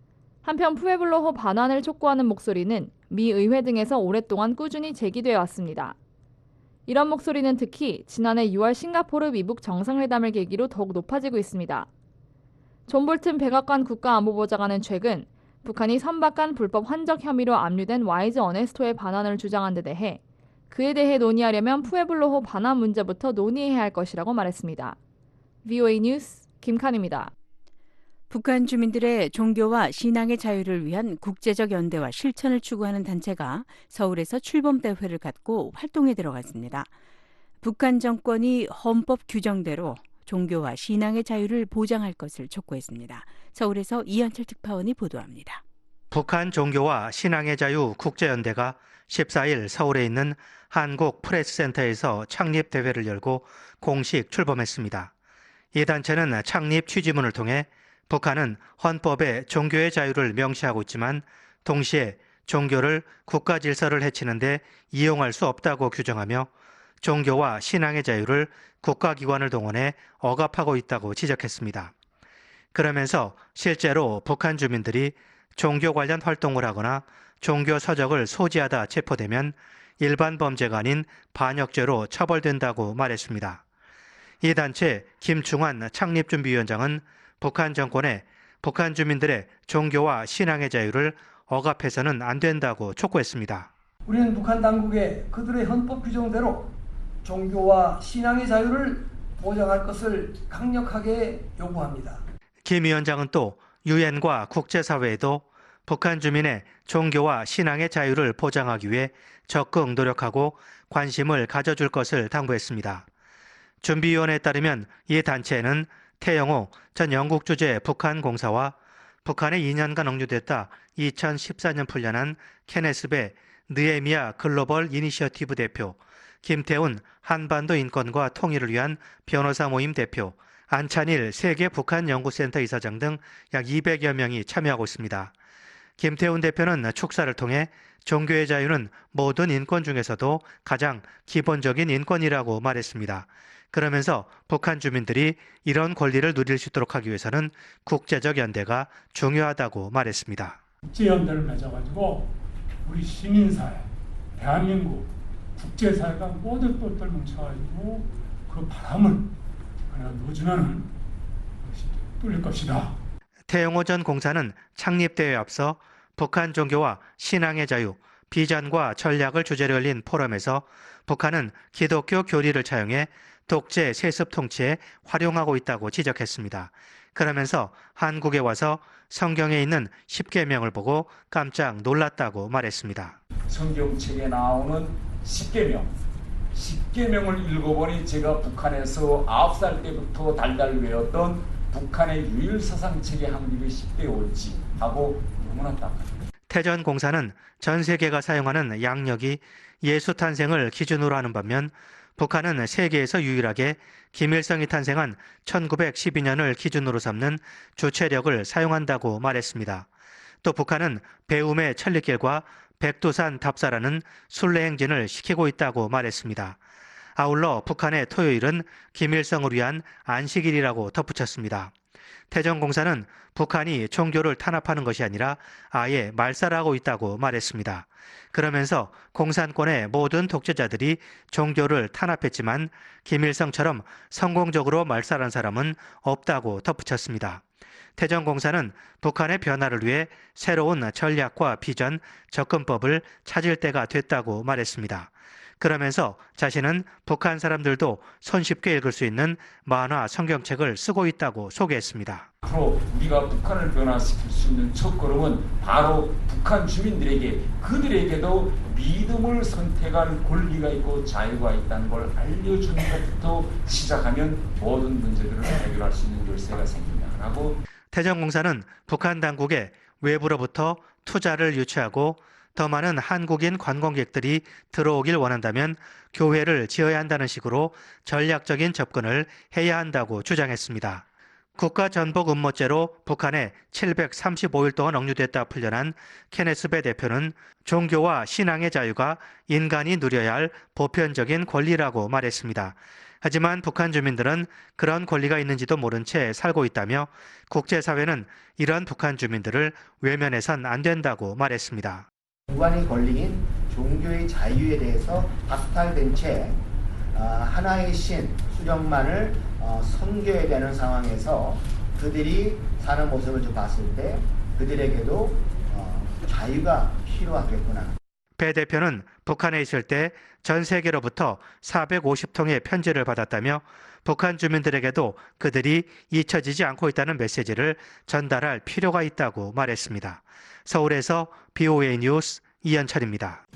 한편 푸에블로호 반환을 촉구하는 목소리는 미 의회 등에서 오랫동안 꾸준히 제기되어 왔습니다. 이런 목소리는 특히 지난해 6월 싱가포르 미북 정상회담을 계기로 더욱 높아지고 있습니다. 존 볼튼 백악관 국가안보보좌관은 최근 북한이 선박간 불법 환적 혐의로 압류된 YG 어네스토의 반환을 주장한 데 대해 그에 대해 논의하려면 푸에블로호 반환 문제부터 논의해야 할 것이라고 말했습니다. VOA 뉴스 김칸입니다. 북한 주민들의 종교와 신앙의 자유를 위한 국제적 연대와 실천을 추구하는 단체가 서울에서 출범대회를 갖고 활동에 들어갔습니다. 북한 정권이 헌법 규정대로 종교와 신앙의 자유를 보장할 것을 촉구했습니다. 서울에서 이현철 특파원이 보도합니다. 북한 종교와 신앙의 자유 국제연대가 14일 서울에 있는 한국프레스센터에서 창립대회를 열고 공식 출범했습니다. 이 단체는 창립 취지문을 통해 북한은 헌법에 종교의 자유를 명시하고 있지만 동시에 종교를 국가 질서를 해치는 데 이용할 수 없다고 규정하며 종교와 신앙의 자유를 국가기관을 동원해 억압하고 있다고 지적했습니다. 그러면서 실제로 북한 주민들이 종교 관련 활동을 하거나 종교 서적을 소지하다 체포되면 일반 범죄가 아닌 반역죄로 처벌된다고 말했습니다. 이 단체 김충환 창립준비위원장은 북한 정권에 북한 주민들의 종교와 신앙의 자유를 억압해서는 안 된다고 촉구했습니다. 우리는 북한 당국에 그들의 헌법 규정대로 종교와 신앙의 자유를 보장할 것을 강력하게 요구합니다. 김 위원장은 또 유엔과 국제사회에도 북한 주민의 종교와 신앙의 자유를 보장하기 위해 적극 노력하고 관심을 가져줄 것을 당부했습니다. 준비위원회에 따르면 이 단체는 태영호 전 영국 주재 북한 공사와 북한에 2년간 억류됐다 2014년 풀려난 케네스베 느에미아 글로벌 이니셔티브 대표, 김태훈 한반도 인권과 통일을 위한 변호사 모임 대표, 안찬일 세계 북한 연구센터 이사장 등 약 200여 명이 참여하고 있습니다. 김태훈 대표는 축사를 통해 종교의 자유는 모든 인권 중에서도 가장 기본적인 인권이라고 말했습니다. 그러면서 북한 주민들이 이런 권리를 누릴 수 있도록 하기 위해서는 국제적 연대가 중요하다고 말했습니다. 국제연대를 맺어가지고 우리 시민사회, 대한민국, 국제사회가 모두 똘똘 뭉쳐가지고 그 바람을 넣어주면 뚫릴 것이다. 태영호 전 공사는 창립대회에 앞서 북한 종교와 신앙의 자유, 비전과 전략을 주제로 열린 포럼에서 북한은 기독교 교리를 차용해 독재 세습 통치에 활용하고 있다고 지적했습니다. 그러면서 한국에 와서 성경에 있는 10계명을 보고 깜짝 놀랐다고 말했습니다. 성경책에 나오는 10계명을 읽어보니 제가 북한에서 9살 때부터 달달 외웠던 북한의 유일사상책의 한 길이 10대 옳지 하고 너무나 딱합니다. 태전 공사는 전 세계가 사용하는 양력이 예수 탄생을 기준으로 하는 반면 북한은 세계에서 유일하게 김일성이 탄생한 1912년을 기준으로 삼는 주체력을 사용한다고 말했습니다. 또 북한은 배움의 천리길과 백두산 답사라는 순례행진을 시키고 있다고 말했습니다. 아울러 북한의 토요일은 김일성을 위한 안식일이라고 덧붙였습니다. 태전공사는 북한이 종교를 탄압하는 것이 아니라 아예 말살하고 있다고 말했습니다. 그러면서 공산권의 모든 독재자들이 종교를 탄압했지만 김일성처럼 성공적으로 말살한 사람은 없다고 덧붙였습니다. 태전공사는 북한의 변화를 위해 새로운 전략과 비전, 접근법을 찾을 때가 됐다고 말했습니다. 그러면서 자신은 북한 사람들도 손쉽게 읽을 수 있는 만화 성경책을 쓰고 있다고 소개했습니다. 앞으로 우리가 북한을 변화시킬 수 있는 첫걸음은 바로 북한 주민들에게 그들에게도 믿음을 선택할 권리가 있고 자유가 있다는 걸 알려주는 것부터 시작하면 모든 문제들을 해결할 수 있는 열쇠가 생긴다라고. 태전공사는 북한 당국에 외부로부터 투자를 유치하고 더 많은 한국인 관광객들이 들어오길 원한다면 교회를 지어야 한다는 식으로 전략적인 접근을 해야 한다고 주장했습니다. 국가전복 음모죄로 북한에 735일 동안 억류됐다 풀려난 케네스베 대표는 종교와 신앙의 자유가 인간이 누려야 할 보편적인 권리라고 말했습니다. 하지만 북한 주민들은 그런 권리가 있는지도 모른 채 살고 있다며 국제사회는 이런 북한 주민들을 외면해선 안 된다고 말했습니다. 인간의 권리인 종교의 자유에 대해서 박탈된 채 하나의 신, 수령만을 섬겨야 되는 상황에서 그들이 사는 모습을 좀 봤을 때 그들에게도 자유가 필요하겠구나. 배 대표는 북한에 있을 때 전 세계로부터 450통의 편지를 받았다며 북한 주민들에게도 그들이 잊혀지지 않고 있다는 메시지를 전달할 필요가 있다고 말했습니다. 서울에서 BOA 뉴스 이현철입니다.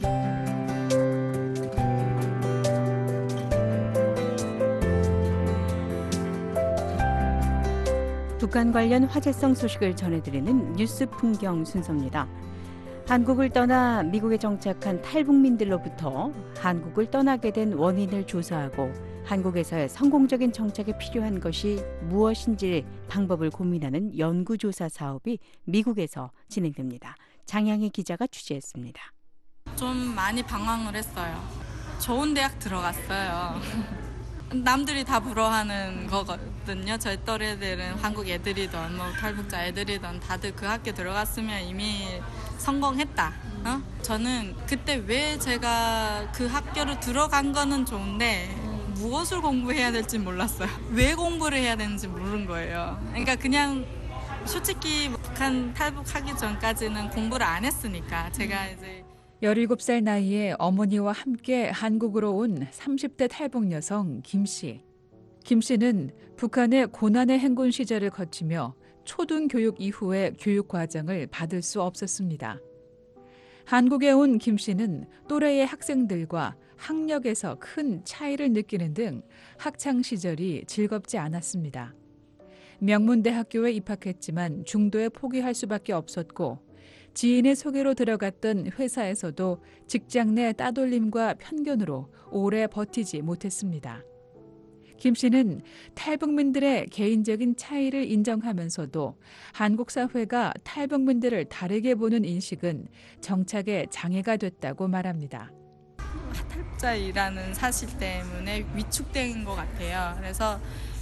북한 관련 화제성 소식을 전해드리는 뉴스 풍경 순서입니다. 한국을 떠나 미국에 정착한 탈북민들로부터 한국을 떠나게 된 원인을 조사하고 한국에서의 성공적인 정착에 필요한 것이 무엇인지 방법을 고민하는 연구조사 사업이 미국에서 진행됩니다. 장양희 기자가 취재했습니다. 좀 많이 방황을 했어요. 좋은 대학 들어갔어요. 남들이 다 부러워하는 거거든요. 저희 또래들은 한국 애들이든 뭐 탈북자 애들이든 다들 그 학교 들어갔으면 이미 성공했다. 저는 그때 왜 제가 그 학교를 들어간 거는 좋은데 무엇을 공부해야 될지 몰랐어요. 왜 공부를 해야 되는지 모르는 거예요. 그러니까 그냥 솔직히 북한 탈북하기 전까지는 공부를 안 했으니까 제가 이제 17살 나이에 어머니와 함께 한국으로 온 30대 탈북 여성 김 씨. 김 씨는 북한의 고난의 행군 시절을 거치며 초등교육 이후의 교육 과정을 받을 수 없었습니다. 한국에 온 김 씨는 또래의 학생들과 학력에서 큰 차이를 느끼는 등 학창 시절이 즐겁지 않았습니다. 명문대학교에 입학했지만 중도에 포기할 수밖에 없었고 지인의 소개로 들어갔던 회사에서도 직장 내 따돌림과 편견으로 오래 버티지 못했습니다. 김 씨는 탈북민들의 개인적인 차이를 인정하면서도 한국 사회가 탈북민들을 다르게 보는 인식은 정착에 장애가 됐다고 말합니다. 탈북자이라는 사실 때문에 위축된 것 같아요. 그래서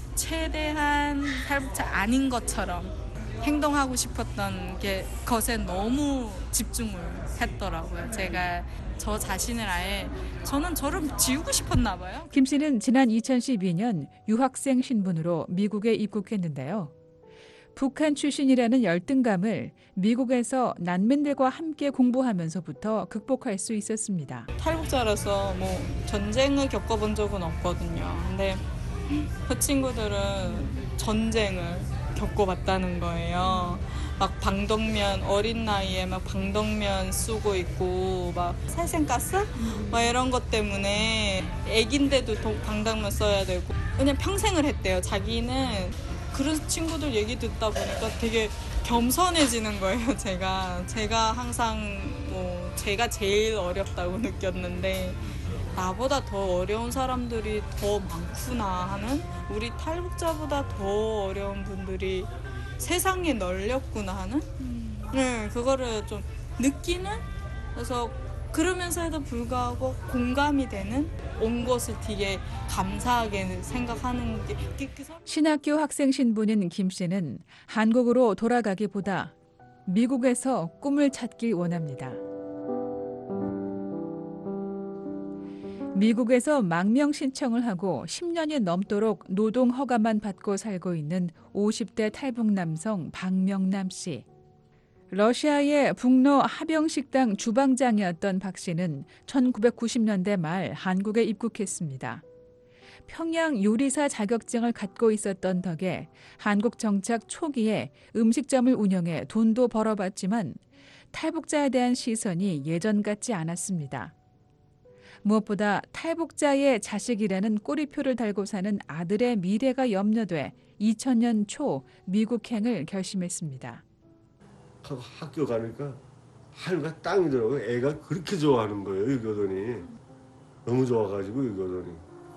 최대한 탈북자 아닌 것처럼 행동하고 싶었던 것에 너무 집중을 했더라고요. 제가 저 자신을 아예 저는 저를 지우고 싶었나 봐요. 김 씨는 지난 2012년 유학생 신분으로 미국에 입국했는데요. 북한 출신이라는 열등감을 미국에서 난민들과 함께 공부하면서부터 극복할 수 있었습니다. 탈북자라서 뭐 전쟁을 겪어본 적은 없거든요. 근데 그 친구들은 전쟁을 겪어봤다는 거예요. 막 방독면 어린 나이에 막 방독면 쓰고 있고 막 살생가스 막 이런 것 때문에 애긴데도 방독면 써야 되고 그냥 평생을 했대요. 자기는 그런 친구들 얘기 듣다 보니까 되게 겸손해지는 거예요. 제가 항상 뭐 제가 제일 어렵다고 느꼈는데 나보다 더 어려운 사람들이 더 많구나 하는, 우리 탈북자보다 더 어려운 분들이 세상에 널렸구나 하는 그거를 좀 느끼는, 그래서 그러면서도 불구하고 공감이 되는, 온 것을 되게 감사하게 생각하는 게 신학교 학생 신분인 김 씨는 한국으로 돌아가기보다 미국에서 꿈을 찾길 원합니다. 미국에서 망명 신청을 하고 10년이 넘도록 노동 허가만 받고 살고 있는 50대 탈북 남성 박명남 씨. 러시아의 북러 하병식당 주방장이었던 박 씨는 1990년대 말 한국에 입국했습니다. 평양 요리사 자격증을 갖고 있었던 덕에 한국 정착 초기에 음식점을 운영해 돈도 벌어봤지만 탈북자에 대한 시선이 예전 같지 않았습니다. 무엇보다 탈북자의 자식이라는 꼬리표를 달고 사는 아들의 미래가 염려돼 2000년 초 미국행을 결심했습니다. 학교 가니까 하루가 땅이더라고요. 애가 그렇게 좋아하는 거예요. 여기 오더니. 너무 좋아가지고 여기 오더니.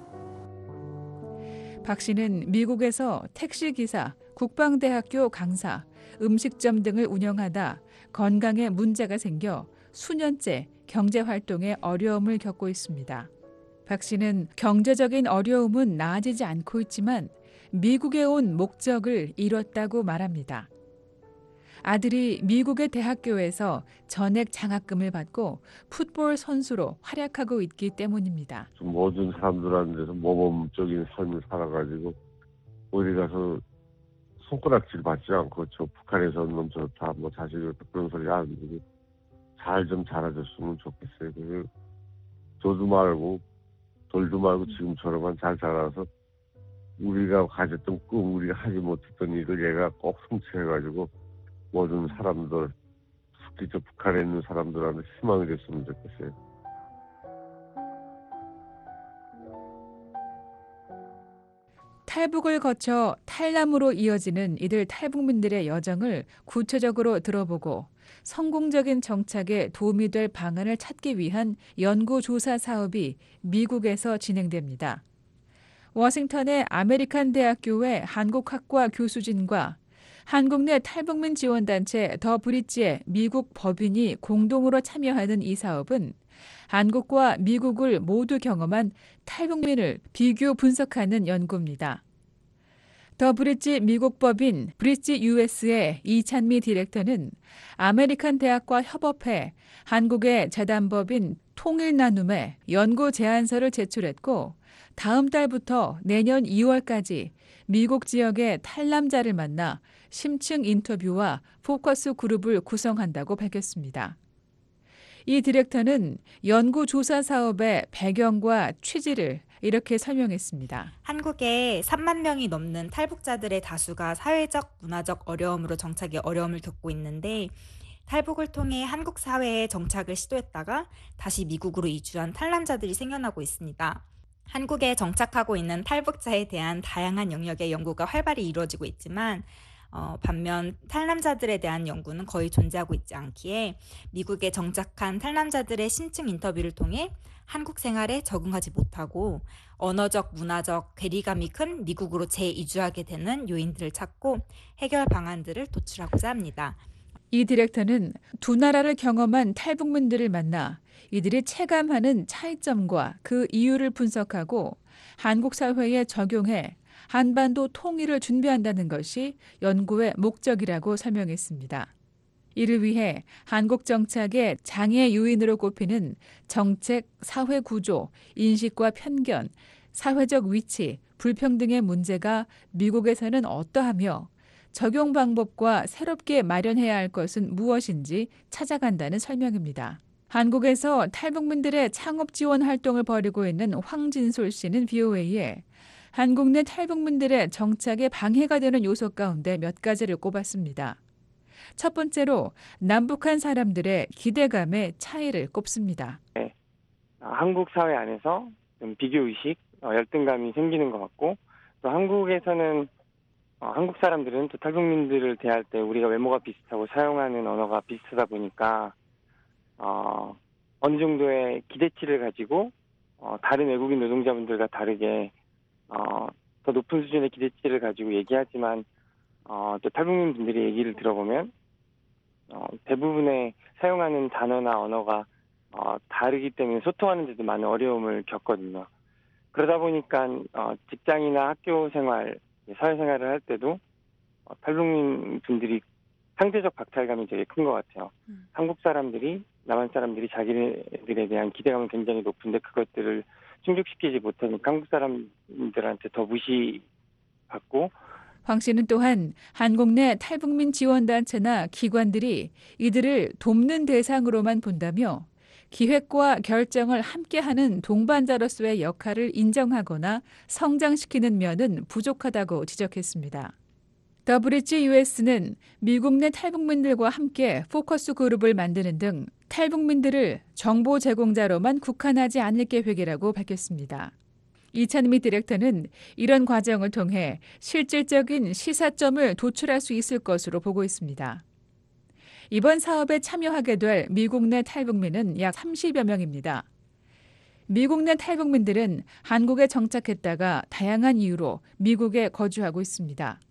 박 씨는 미국에서 택시기사, 국방대학교 강사, 음식점 등을 운영하다 건강에 문제가 생겨 수년째 경제활동에 어려움을 겪고 있습니다. 박 씨는 경제적인 어려움은 나아지지 않고 있지만 미국에 온 목적을 이뤘다고 말합니다. 아들이 미국의 대학교에서 전액 장학금을 받고 풋볼 선수로 활약하고 있기 때문입니다. 모든 사람들한테서 모범적인 삶을 살아가지고 어디 가서 손가락질 받지 않고 저 북한에서 놈 좋다 뭐 자식을 그런 소리 안 듣고 잘 좀 자라줬으면 좋겠어요. 그래서 저도 말고 돌도 말고 지금처럼만 잘 자라서 우리가 가졌던 꿈, 우리가 하지 못했던 일을 얘가 꼭 성취해가지고 모든 사람들, 특히 저 북한에 있는 사람들한테 희망이 됐으면 좋겠어요. 탈북을 거쳐 탈남으로 이어지는 이들 탈북민들의 여정을 구체적으로 들어보고 성공적인 정착에 도움이 될 방안을 찾기 위한 연구조사 사업이 미국에서 진행됩니다. 워싱턴의 아메리칸 대학교의 한국학과 교수진과 한국 내 탈북민 지원단체 더 브릿지의 미국 법인이 공동으로 참여하는 이 사업은 한국과 미국을 모두 경험한 탈북민을 비교 분석하는 연구입니다. 더 브릿지 미국 법인 브릿지 US의 이찬미 디렉터는 아메리칸 대학과 협업해 한국의 재단법인 통일나눔에 연구 제안서를 제출했고 다음 달부터 내년 2월까지 미국 지역의 탈남자를 만나 심층 인터뷰와 포커스 그룹을 구성한다고 밝혔습니다. 이 디렉터는 연구조사 사업의 배경과 취지를 이렇게 설명했습니다. 한국에 3만 명이 넘는 탈북자들의 다수가 사회적, 문화적 어려움으로 정착에 어려움을 겪고 있는데 탈북을 통해 한국 사회에 정착을 시도했다가 다시 미국으로 이주한 탈남자들이 생겨나고 있습니다. 한국에 정착하고 있는 탈북자에 대한 다양한 영역의 연구가 활발히 이루어지고 있지만 반면 탈남자들에 대한 연구는 거의 존재하고 있지 않기에 미국에 정착한 탈남자들의 심층 인터뷰를 통해 한국 생활에 적응하지 못하고 언어적, 문화적 괴리감이 큰 미국으로 재이주하게 되는 요인들을 찾고 해결 방안들을 도출하고자 합니다. 이 디렉터는 두 나라를 경험한 탈북민들을 만나 이들이 체감하는 차이점과 그 이유를 분석하고 한국 사회에 적용해 한반도 통일을 준비한다는 것이 연구의 목적이라고 설명했습니다. 이를 위해 한국 정착의 장애 요인으로 꼽히는 정책, 사회 구조, 인식과 편견, 사회적 위치, 불평등의 문제가 미국에서는 어떠하며 적용 방법과 새롭게 마련해야 할 것은 무엇인지 찾아간다는 설명입니다. 한국에서 탈북민들의 창업 지원 활동을 벌이고 있는 황진솔 씨는 BOA에 한국 내 탈북민들의 정착에 방해가 되는 요소 가운데 몇 가지를 꼽았습니다. 첫 번째로 남북한 사람들의 기대감의 차이를 꼽습니다. 네, 한국 사회 안에서 좀 비교의식, 열등감이 생기는 것 같고 또 한국에서는 한국 사람들은 또 탈북민들을 대할 때 우리가 외모가 비슷하고 사용하는 언어가 비슷하다 보니까 어느 정도의 기대치를 가지고 다른 외국인 노동자분들과 다르게 더 높은 수준의 기대치를 가지고 얘기하지만 또 탈북민 분들의 얘기를 들어보면 대부분의 사용하는 단어나 언어가 다르기 때문에 소통하는 데도 많은 어려움을 겪거든요. 그러다 보니까 직장이나 학교 생활, 사회생활을 할 때도 탈북민 분들이 상대적 박탈감이 되게 큰 것 같아요. 한국 사람들이, 남한 사람들이 자기들에 대한 기대감은 굉장히 높은데 그것들을 충족시키지 못하니까 한국 사람들한테 더 무시받고. 황 씨는 또한 한국 내 탈북민 지원단체나 기관들이 이들을 돕는 대상으로만 본다며 기획과 결정을 함께하는 동반자로서의 역할을 인정하거나 성장시키는 면은 부족하다고 지적했습니다. WGUS는 미국 내 탈북민들과 함께 포커스 그룹을 만드는 등 탈북민들을 정보 제공자로만 국한하지 않을 계획이라고 밝혔습니다. 이찬미 디렉터는 이런 과정을 통해 실질적인 시사점을 도출할 수 있을 것으로 보고 있습니다. 이번 사업에 참여하게 될 미국 내 탈북민은 약 30여 명입니다. 미국 내 탈북민들은 한국에 정착했다가 다양한 이유로 미국에 거주하고 있습니다.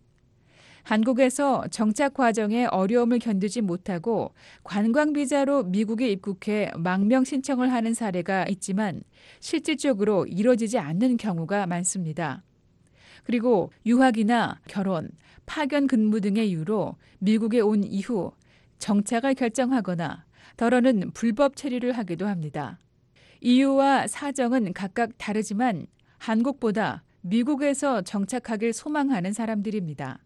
한국에서 정착 과정에 어려움을 견디지 못하고 관광비자로 미국에 입국해 망명 신청을 하는 사례가 있지만 실질적으로 이뤄지지 않는 경우가 많습니다. 그리고 유학이나 결혼, 파견 근무 등의 이유로 미국에 온 이후 정착을 결정하거나 더러는 불법 체류를 하기도 합니다. 이유와 사정은 각각 다르지만 한국보다 미국에서 정착하길 소망하는 사람들입니다.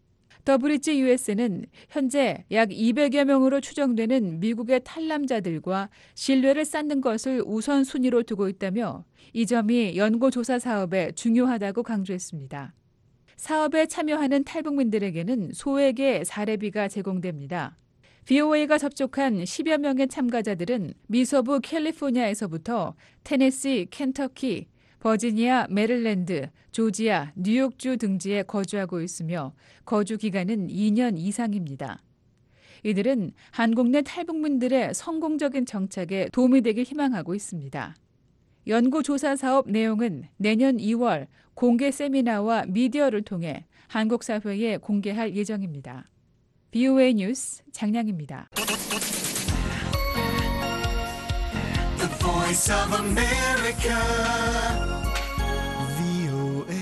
WGUS는 현재 약 200여 명으로 추정되는 미국의 탈남자들과 신뢰를 쌓는 것을 우선순위로 두고 있다며 이 점이 연구조사 사업에 중요하다고 강조했습니다. 사업에 참여하는 탈북민들에게는 소액의 사례비가 제공됩니다. BOA가 접촉한 10여 명의 참가자들은 미서부 캘리포니아에서부터 테네시, 켄터키, 버지니아, 메릴랜드, 조지아, 뉴욕주 등지에 거주하고 있으며 거주 기간은 2년 이상입니다. 이들은 한국 내 탈북민들의 성공적인 정착에 도움이 되길 희망하고 있습니다. 연구조사 사업 내용은 내년 2월 공개 세미나와 미디어를 통해 한국 사회에 공개할 예정입니다. BOA 뉴스 장량입니다. The Voice of America, VOA.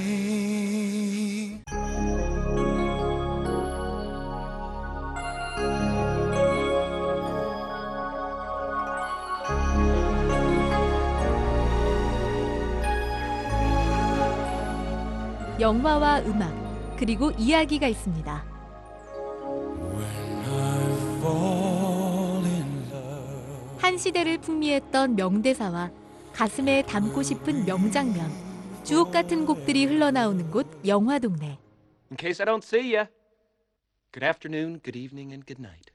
영화와 음악, 그리고 이야기가 있습니다. 한 시대를 풍미했던 명대사와 가슴에 담고 싶은 명장면. 주옥 같은 곡들이 흘러나오는 곳 영화동네. In case I don't see ya, good afternoon, good evening, and good night.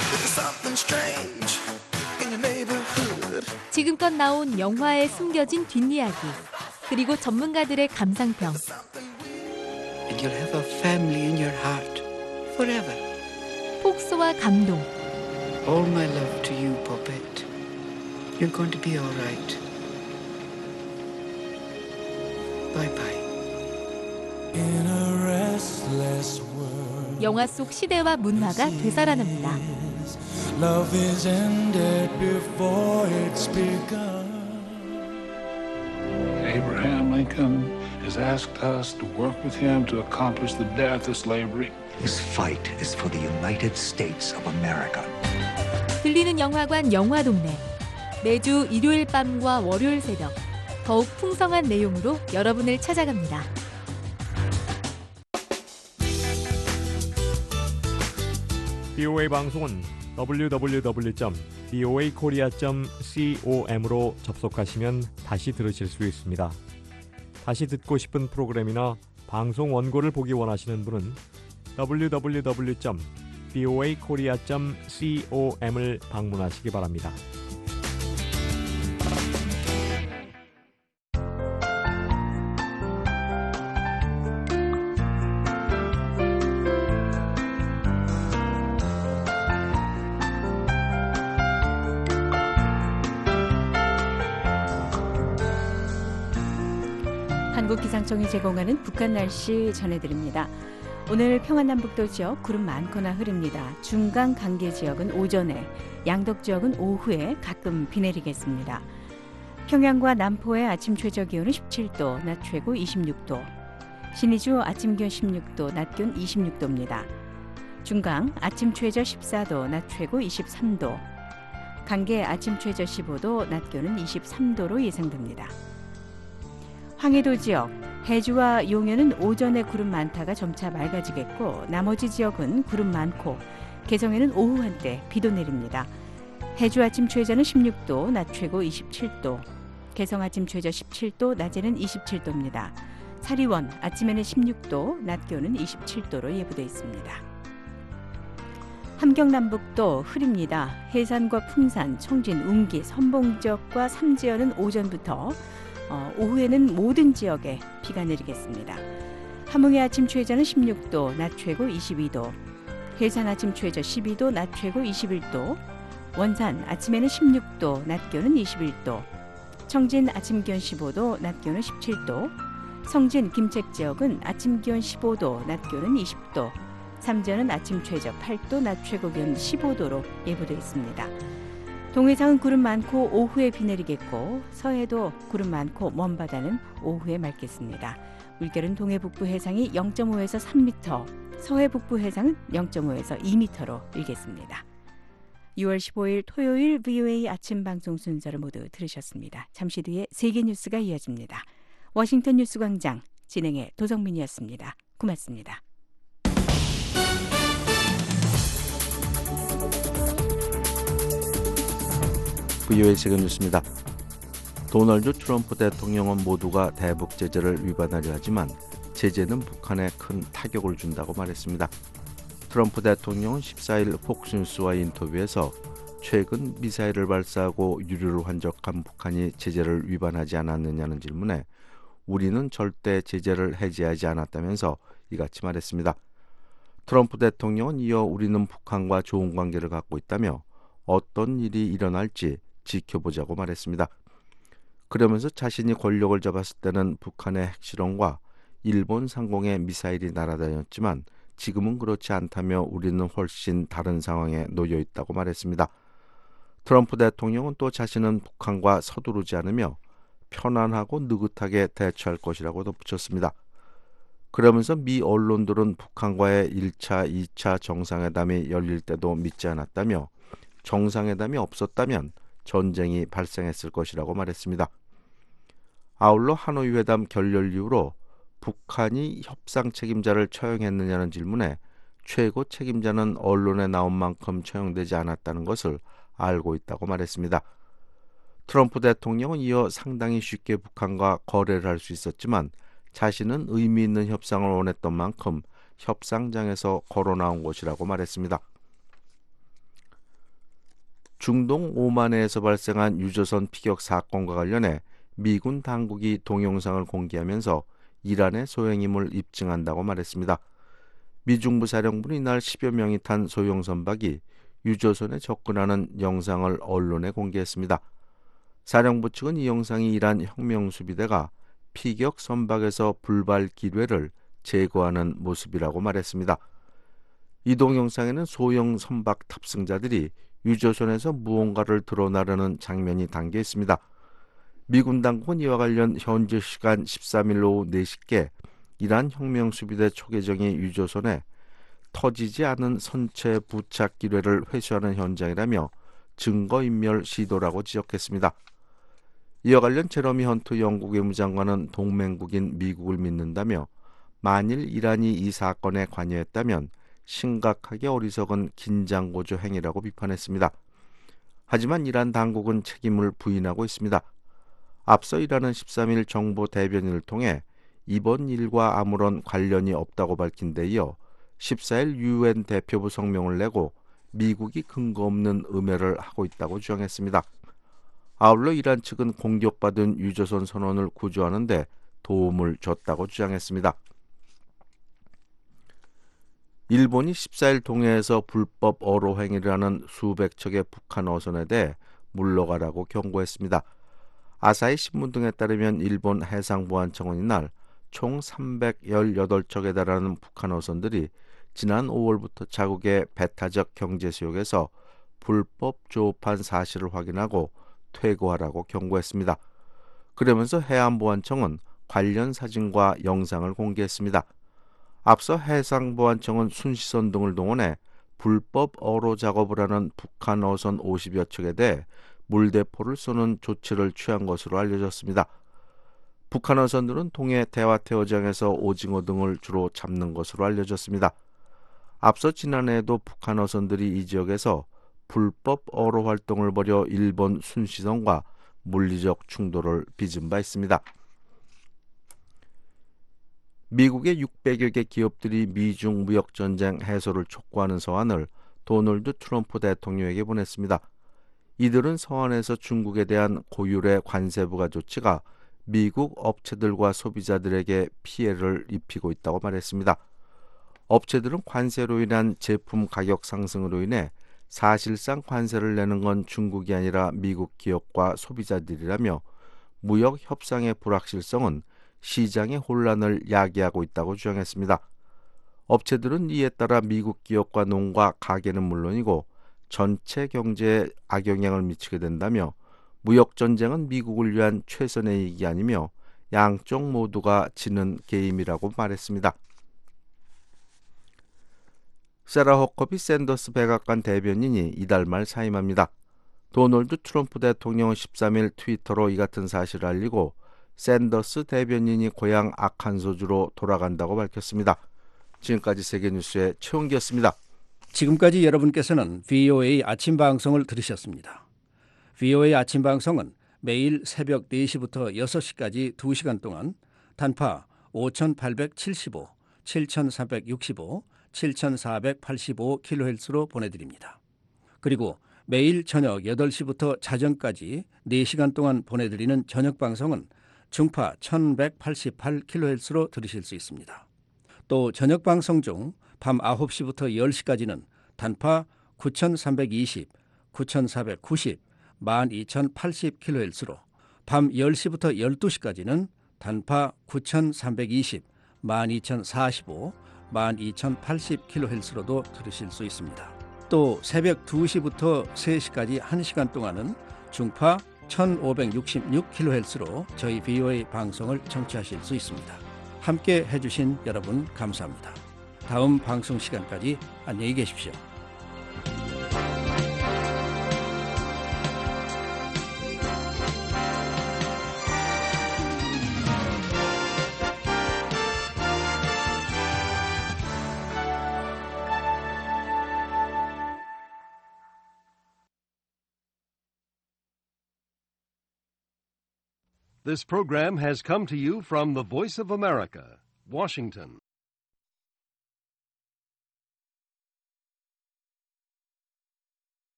지금껏 나온 영화에 숨겨진 뒷이야기, 그리고 전문가들의 감상평. And you'll have a family in your heart forever. 폭소와 감동. All my love to you, Poppet. You're going to be all right. Bye bye. In a restless world, 영화 속 시대와 문화가 되살아납니다. love is ended before it's begun. Abraham Lincoln has asked us to work with him to accomplish the death of slavery. This fight is for the United States of America. 들리는 영화관 영화동네. 매주 일요일 밤과 월요일 새벽 더욱 풍성한 내용으로 여러분을 찾아갑니다. BOA 방송은 www.boakorea.com으로 접속하시면 다시 들으실 수 있습니다. 다시 듣고 싶은 프로그램이나 방송 원고를 보기 원하시는 분은 www.boakorea.com을 방문하시기 바랍니다. 한국기상청이 제공하는 북한 날씨 전해드립니다. 오늘 평안남북도 지역 구름 많거나 흐립니다. 중강 강계 지역은 오전에, 양덕 지역은 오후에 가끔 비 내리겠습니다. 평양과 남포의 아침 최저 기온은 17도, 낮 최고 26도. 신의주 아침 기온 16도, 낮 기온 26도입니다. 중강 아침 최저 14도, 낮 최고 23도. 강계 아침 최저 15도, 낮 기온은 23도로 예상됩니다. 황해도 지역, 해주와 용현은 오전에 구름 많다가 점차 맑아지겠고 나머지 지역은 구름 많고 개성에는 오후 한때 비도 내립니다. 해주 아침 최저는 16도, 낮 최고 27도. 개성 아침 최저 17도, 낮에는 27도입니다. 사리원 아침에는 16도, 낮 기온은 27도로 예보돼 있습니다. 함경남북도 흐립니다. 해산과 풍산, 청진, 웅기, 선봉 지역과 삼지연은 오전부터 오후에는 모든 지역에 비가 내리겠습니다. 함흥의 아침 최저는 16도, 낮 최고 22도. 해산 아침 최저 12도, 낮 최고 21도. 원산 아침에는 16도, 낮 기온은 21도. 청진 아침 기온 15도, 낮 기온은 17도. 성진, 김책 지역은 아침 기온 15도, 낮 기온은 20도. 삼지연은 아침 최저 8도, 낮 최고 기온 15도로 예보되어 있습니다. 동해상은 구름 많고 오후에 비 내리겠고 서해도 구름 많고 먼바다는 오후에 맑겠습니다. 물결은 동해 북부 해상이 0.5에서 3m, 서해 북부 해상은 0.5에서 2m로 일겠습니다. 6월 15일 토요일 VOA 아침 방송 순서를 모두 들으셨습니다. 잠시 뒤에 세계 뉴스가 이어집니다. 워싱턴 뉴스광장 진행의 도성민이었습니다. 고맙습니다. VOA 세계 뉴스입니다. 도널드 트럼프 대통령은 모두가 대북 제재를 위반하려 하지만 제재는 북한에 큰 타격을 준다고 말했습니다. 트럼프 대통령은 14일 폭스뉴스와의 인터뷰에서 최근 미사일을 발사하고 유류를 환적한 북한이 제재를 위반하지 않았느냐는 질문에 우리는 절대 제재를 해제하지 않았다면서 이같이 말했습니다. 트럼프 대통령은 이어 우리는 북한과 좋은 관계를 갖고 있다며 어떤 일이 일어날지 지켜보자고 말했습니다. 그러면서 자신이 권력을 잡았을 때는 북한의 핵실험과 일본 상공에 미사일이 날아다녔지만 지금은 그렇지 않다며 우리는 훨씬 다른 상황에 놓여 있다고 말했습니다. 트럼프 대통령은 또 자신은 북한과 서두르지 않으며 편안하고 느긋하게 대처할 것이라고 덧붙였습니다. 그러면서 미 언론들은 북한과의 1차, 2차 정상회담이 열릴 때도 믿지 않았다며 정상회담이 없었다면 전쟁이 발생했을 것이라고 말했습니다. 아울러 하노이 회담 결렬 이후로 북한이 협상 책임자를 처형했느냐는 질문에 최고 책임자는 언론에 나온 만큼 처형되지 않았다는 것을 알고 있다고 말했습니다. 트럼프 대통령은 이어 상당히 쉽게 북한과 거래를 할 수 있었지만 자신은 의미 있는 협상을 원했던 만큼 협상장에서 걸어나온 것이라고 말했습니다. 중동 오만에서 발생한 유조선 피격 사건과 관련해 미군 당국이 동영상을 공개하면서 이란의 소행임을 입증한다고 말했습니다. 미중부 사령부는 이날 10여 명이 탄 소형 선박이 유조선에 접근하는 영상을 언론에 공개했습니다. 사령부 측은 이 영상이 이란 혁명수비대가 피격 선박에서 불발 기뢰를 제거하는 모습이라고 말했습니다. 이 동영상에는 소형 선박 탑승자들이 유조선에서 무언가를 드러나려는 장면이 담겨 있습니다. 미군 당국은 이와 관련 현지 시간 13일 오후 4시께 이란 혁명수비대 초계정이 유조선에 터지지 않은 선체 부착 기뢰를 회수하는 현장이라며 증거인멸 시도라고 지적했습니다. 이와 관련 제러미 헌트 영국 외무장관은 동맹국인 미국을 믿는다며 만일 이란이 이 사건에 관여했다면 심각하게 어리석은 긴장고조 행위라고 비판했습니다. 하지만 이란 당국은 책임을 부인하고 있습니다. 앞서 이란은 13일 정보 대변인을 통해 이번 일과 아무런 관련이 없다고 밝힌 데 이어 14일 UN 대표부 성명을 내고 미국이 근거 없는 음해를 하고 있다고 주장했습니다. 아울러 이란 측은 공격받은 유조선 선원을 구조하는 데 도움을 줬다고 주장했습니다. 일본이 14일 동해에서 불법 어로 행위를 하는 수백 척의 북한 어선에 대해 물러가라고 경고했습니다. 아사히 신문 등에 따르면 일본 해상보안청은 이날 총 318척에 달하는 북한 어선들이 지난 5월부터 자국의 배타적 경제수역에서 불법 조업한 사실을 확인하고 퇴거하라고 경고했습니다. 그러면서 해안보안청은 관련 사진과 영상을 공개했습니다. 앞서 해상보안청은 순시선 등을 동원해 불법 어로 작업을 하는 북한 어선 50여 척에 대해 물대포를 쏘는 조치를 취한 것으로 알려졌습니다. 북한 어선들은 동해 대화태어장에서 오징어 등을 주로 잡는 것으로 알려졌습니다. 앞서 지난해에도 북한 어선들이 이 지역에서 불법 어로 활동을 벌여 일본 순시선과 물리적 충돌을 빚은 바 있습니다. 미국의 600여 개 기업들이 미중 무역전쟁 해소를 촉구하는 서한을 도널드 트럼프 대통령에게 보냈습니다. 이들은 서한에서 중국에 대한 고율의 관세 부과 조치가 미국 업체들과 소비자들에게 피해를 입히고 있다고 말했습니다. 업체들은 관세로 인한 제품 가격 상승으로 인해 사실상 관세를 내는 건 중국이 아니라 미국 기업과 소비자들이라며 무역 협상의 불확실성은 시장의 혼란을 야기하고 있다고 주장했습니다. 업체들은 이에 따라 미국 기업과 농가, 가게는 물론이고 전체 경제에 악영향을 미치게 된다며 무역전쟁은 미국을 위한 최선의 이익이 아니며 양쪽 모두가 지는 게임이라고 말했습니다. 세라 허커비 샌더스 백악관 대변인이 이달 말 사임합니다. 도널드 트럼프 대통령은 13일 트위터로 이 같은 사실을 알리고 샌더스 대변인이 고향 아칸소주로 돌아간다고 밝혔습니다. 지금까지 세계뉴스의 최홍기였습니다. 지금까지 여러분께서는 VOA 아침 방송을 들으셨습니다. VOA 아침 방송은 매일 새벽 4시부터 6시까지 2시간 동안 단파 5875, 7365, 7485kHz로 보내드립니다. 그리고 매일 저녁 8시부터 자정까지 4시간 동안 보내드리는 저녁 방송은 중파 1188kHz로 들으실 수 있습니다. 또 저녁 방송 중 밤 9시부터 10시까지는 단파 9320, 9490, 12080kHz로 밤 10시부터 12시까지는 단파 9320, 12045, 12080kHz로도 들으실 수 있습니다. 또 새벽 2시부터 3시까지 1시간 동안은 중파 1566kHz로 저희 VOA 방송을 청취하실 수 있습니다. 함께 해주신 여러분 감사합니다. 다음 방송 시간까지 안녕히 계십시오. This program has come to you from the Voice of America, Washington.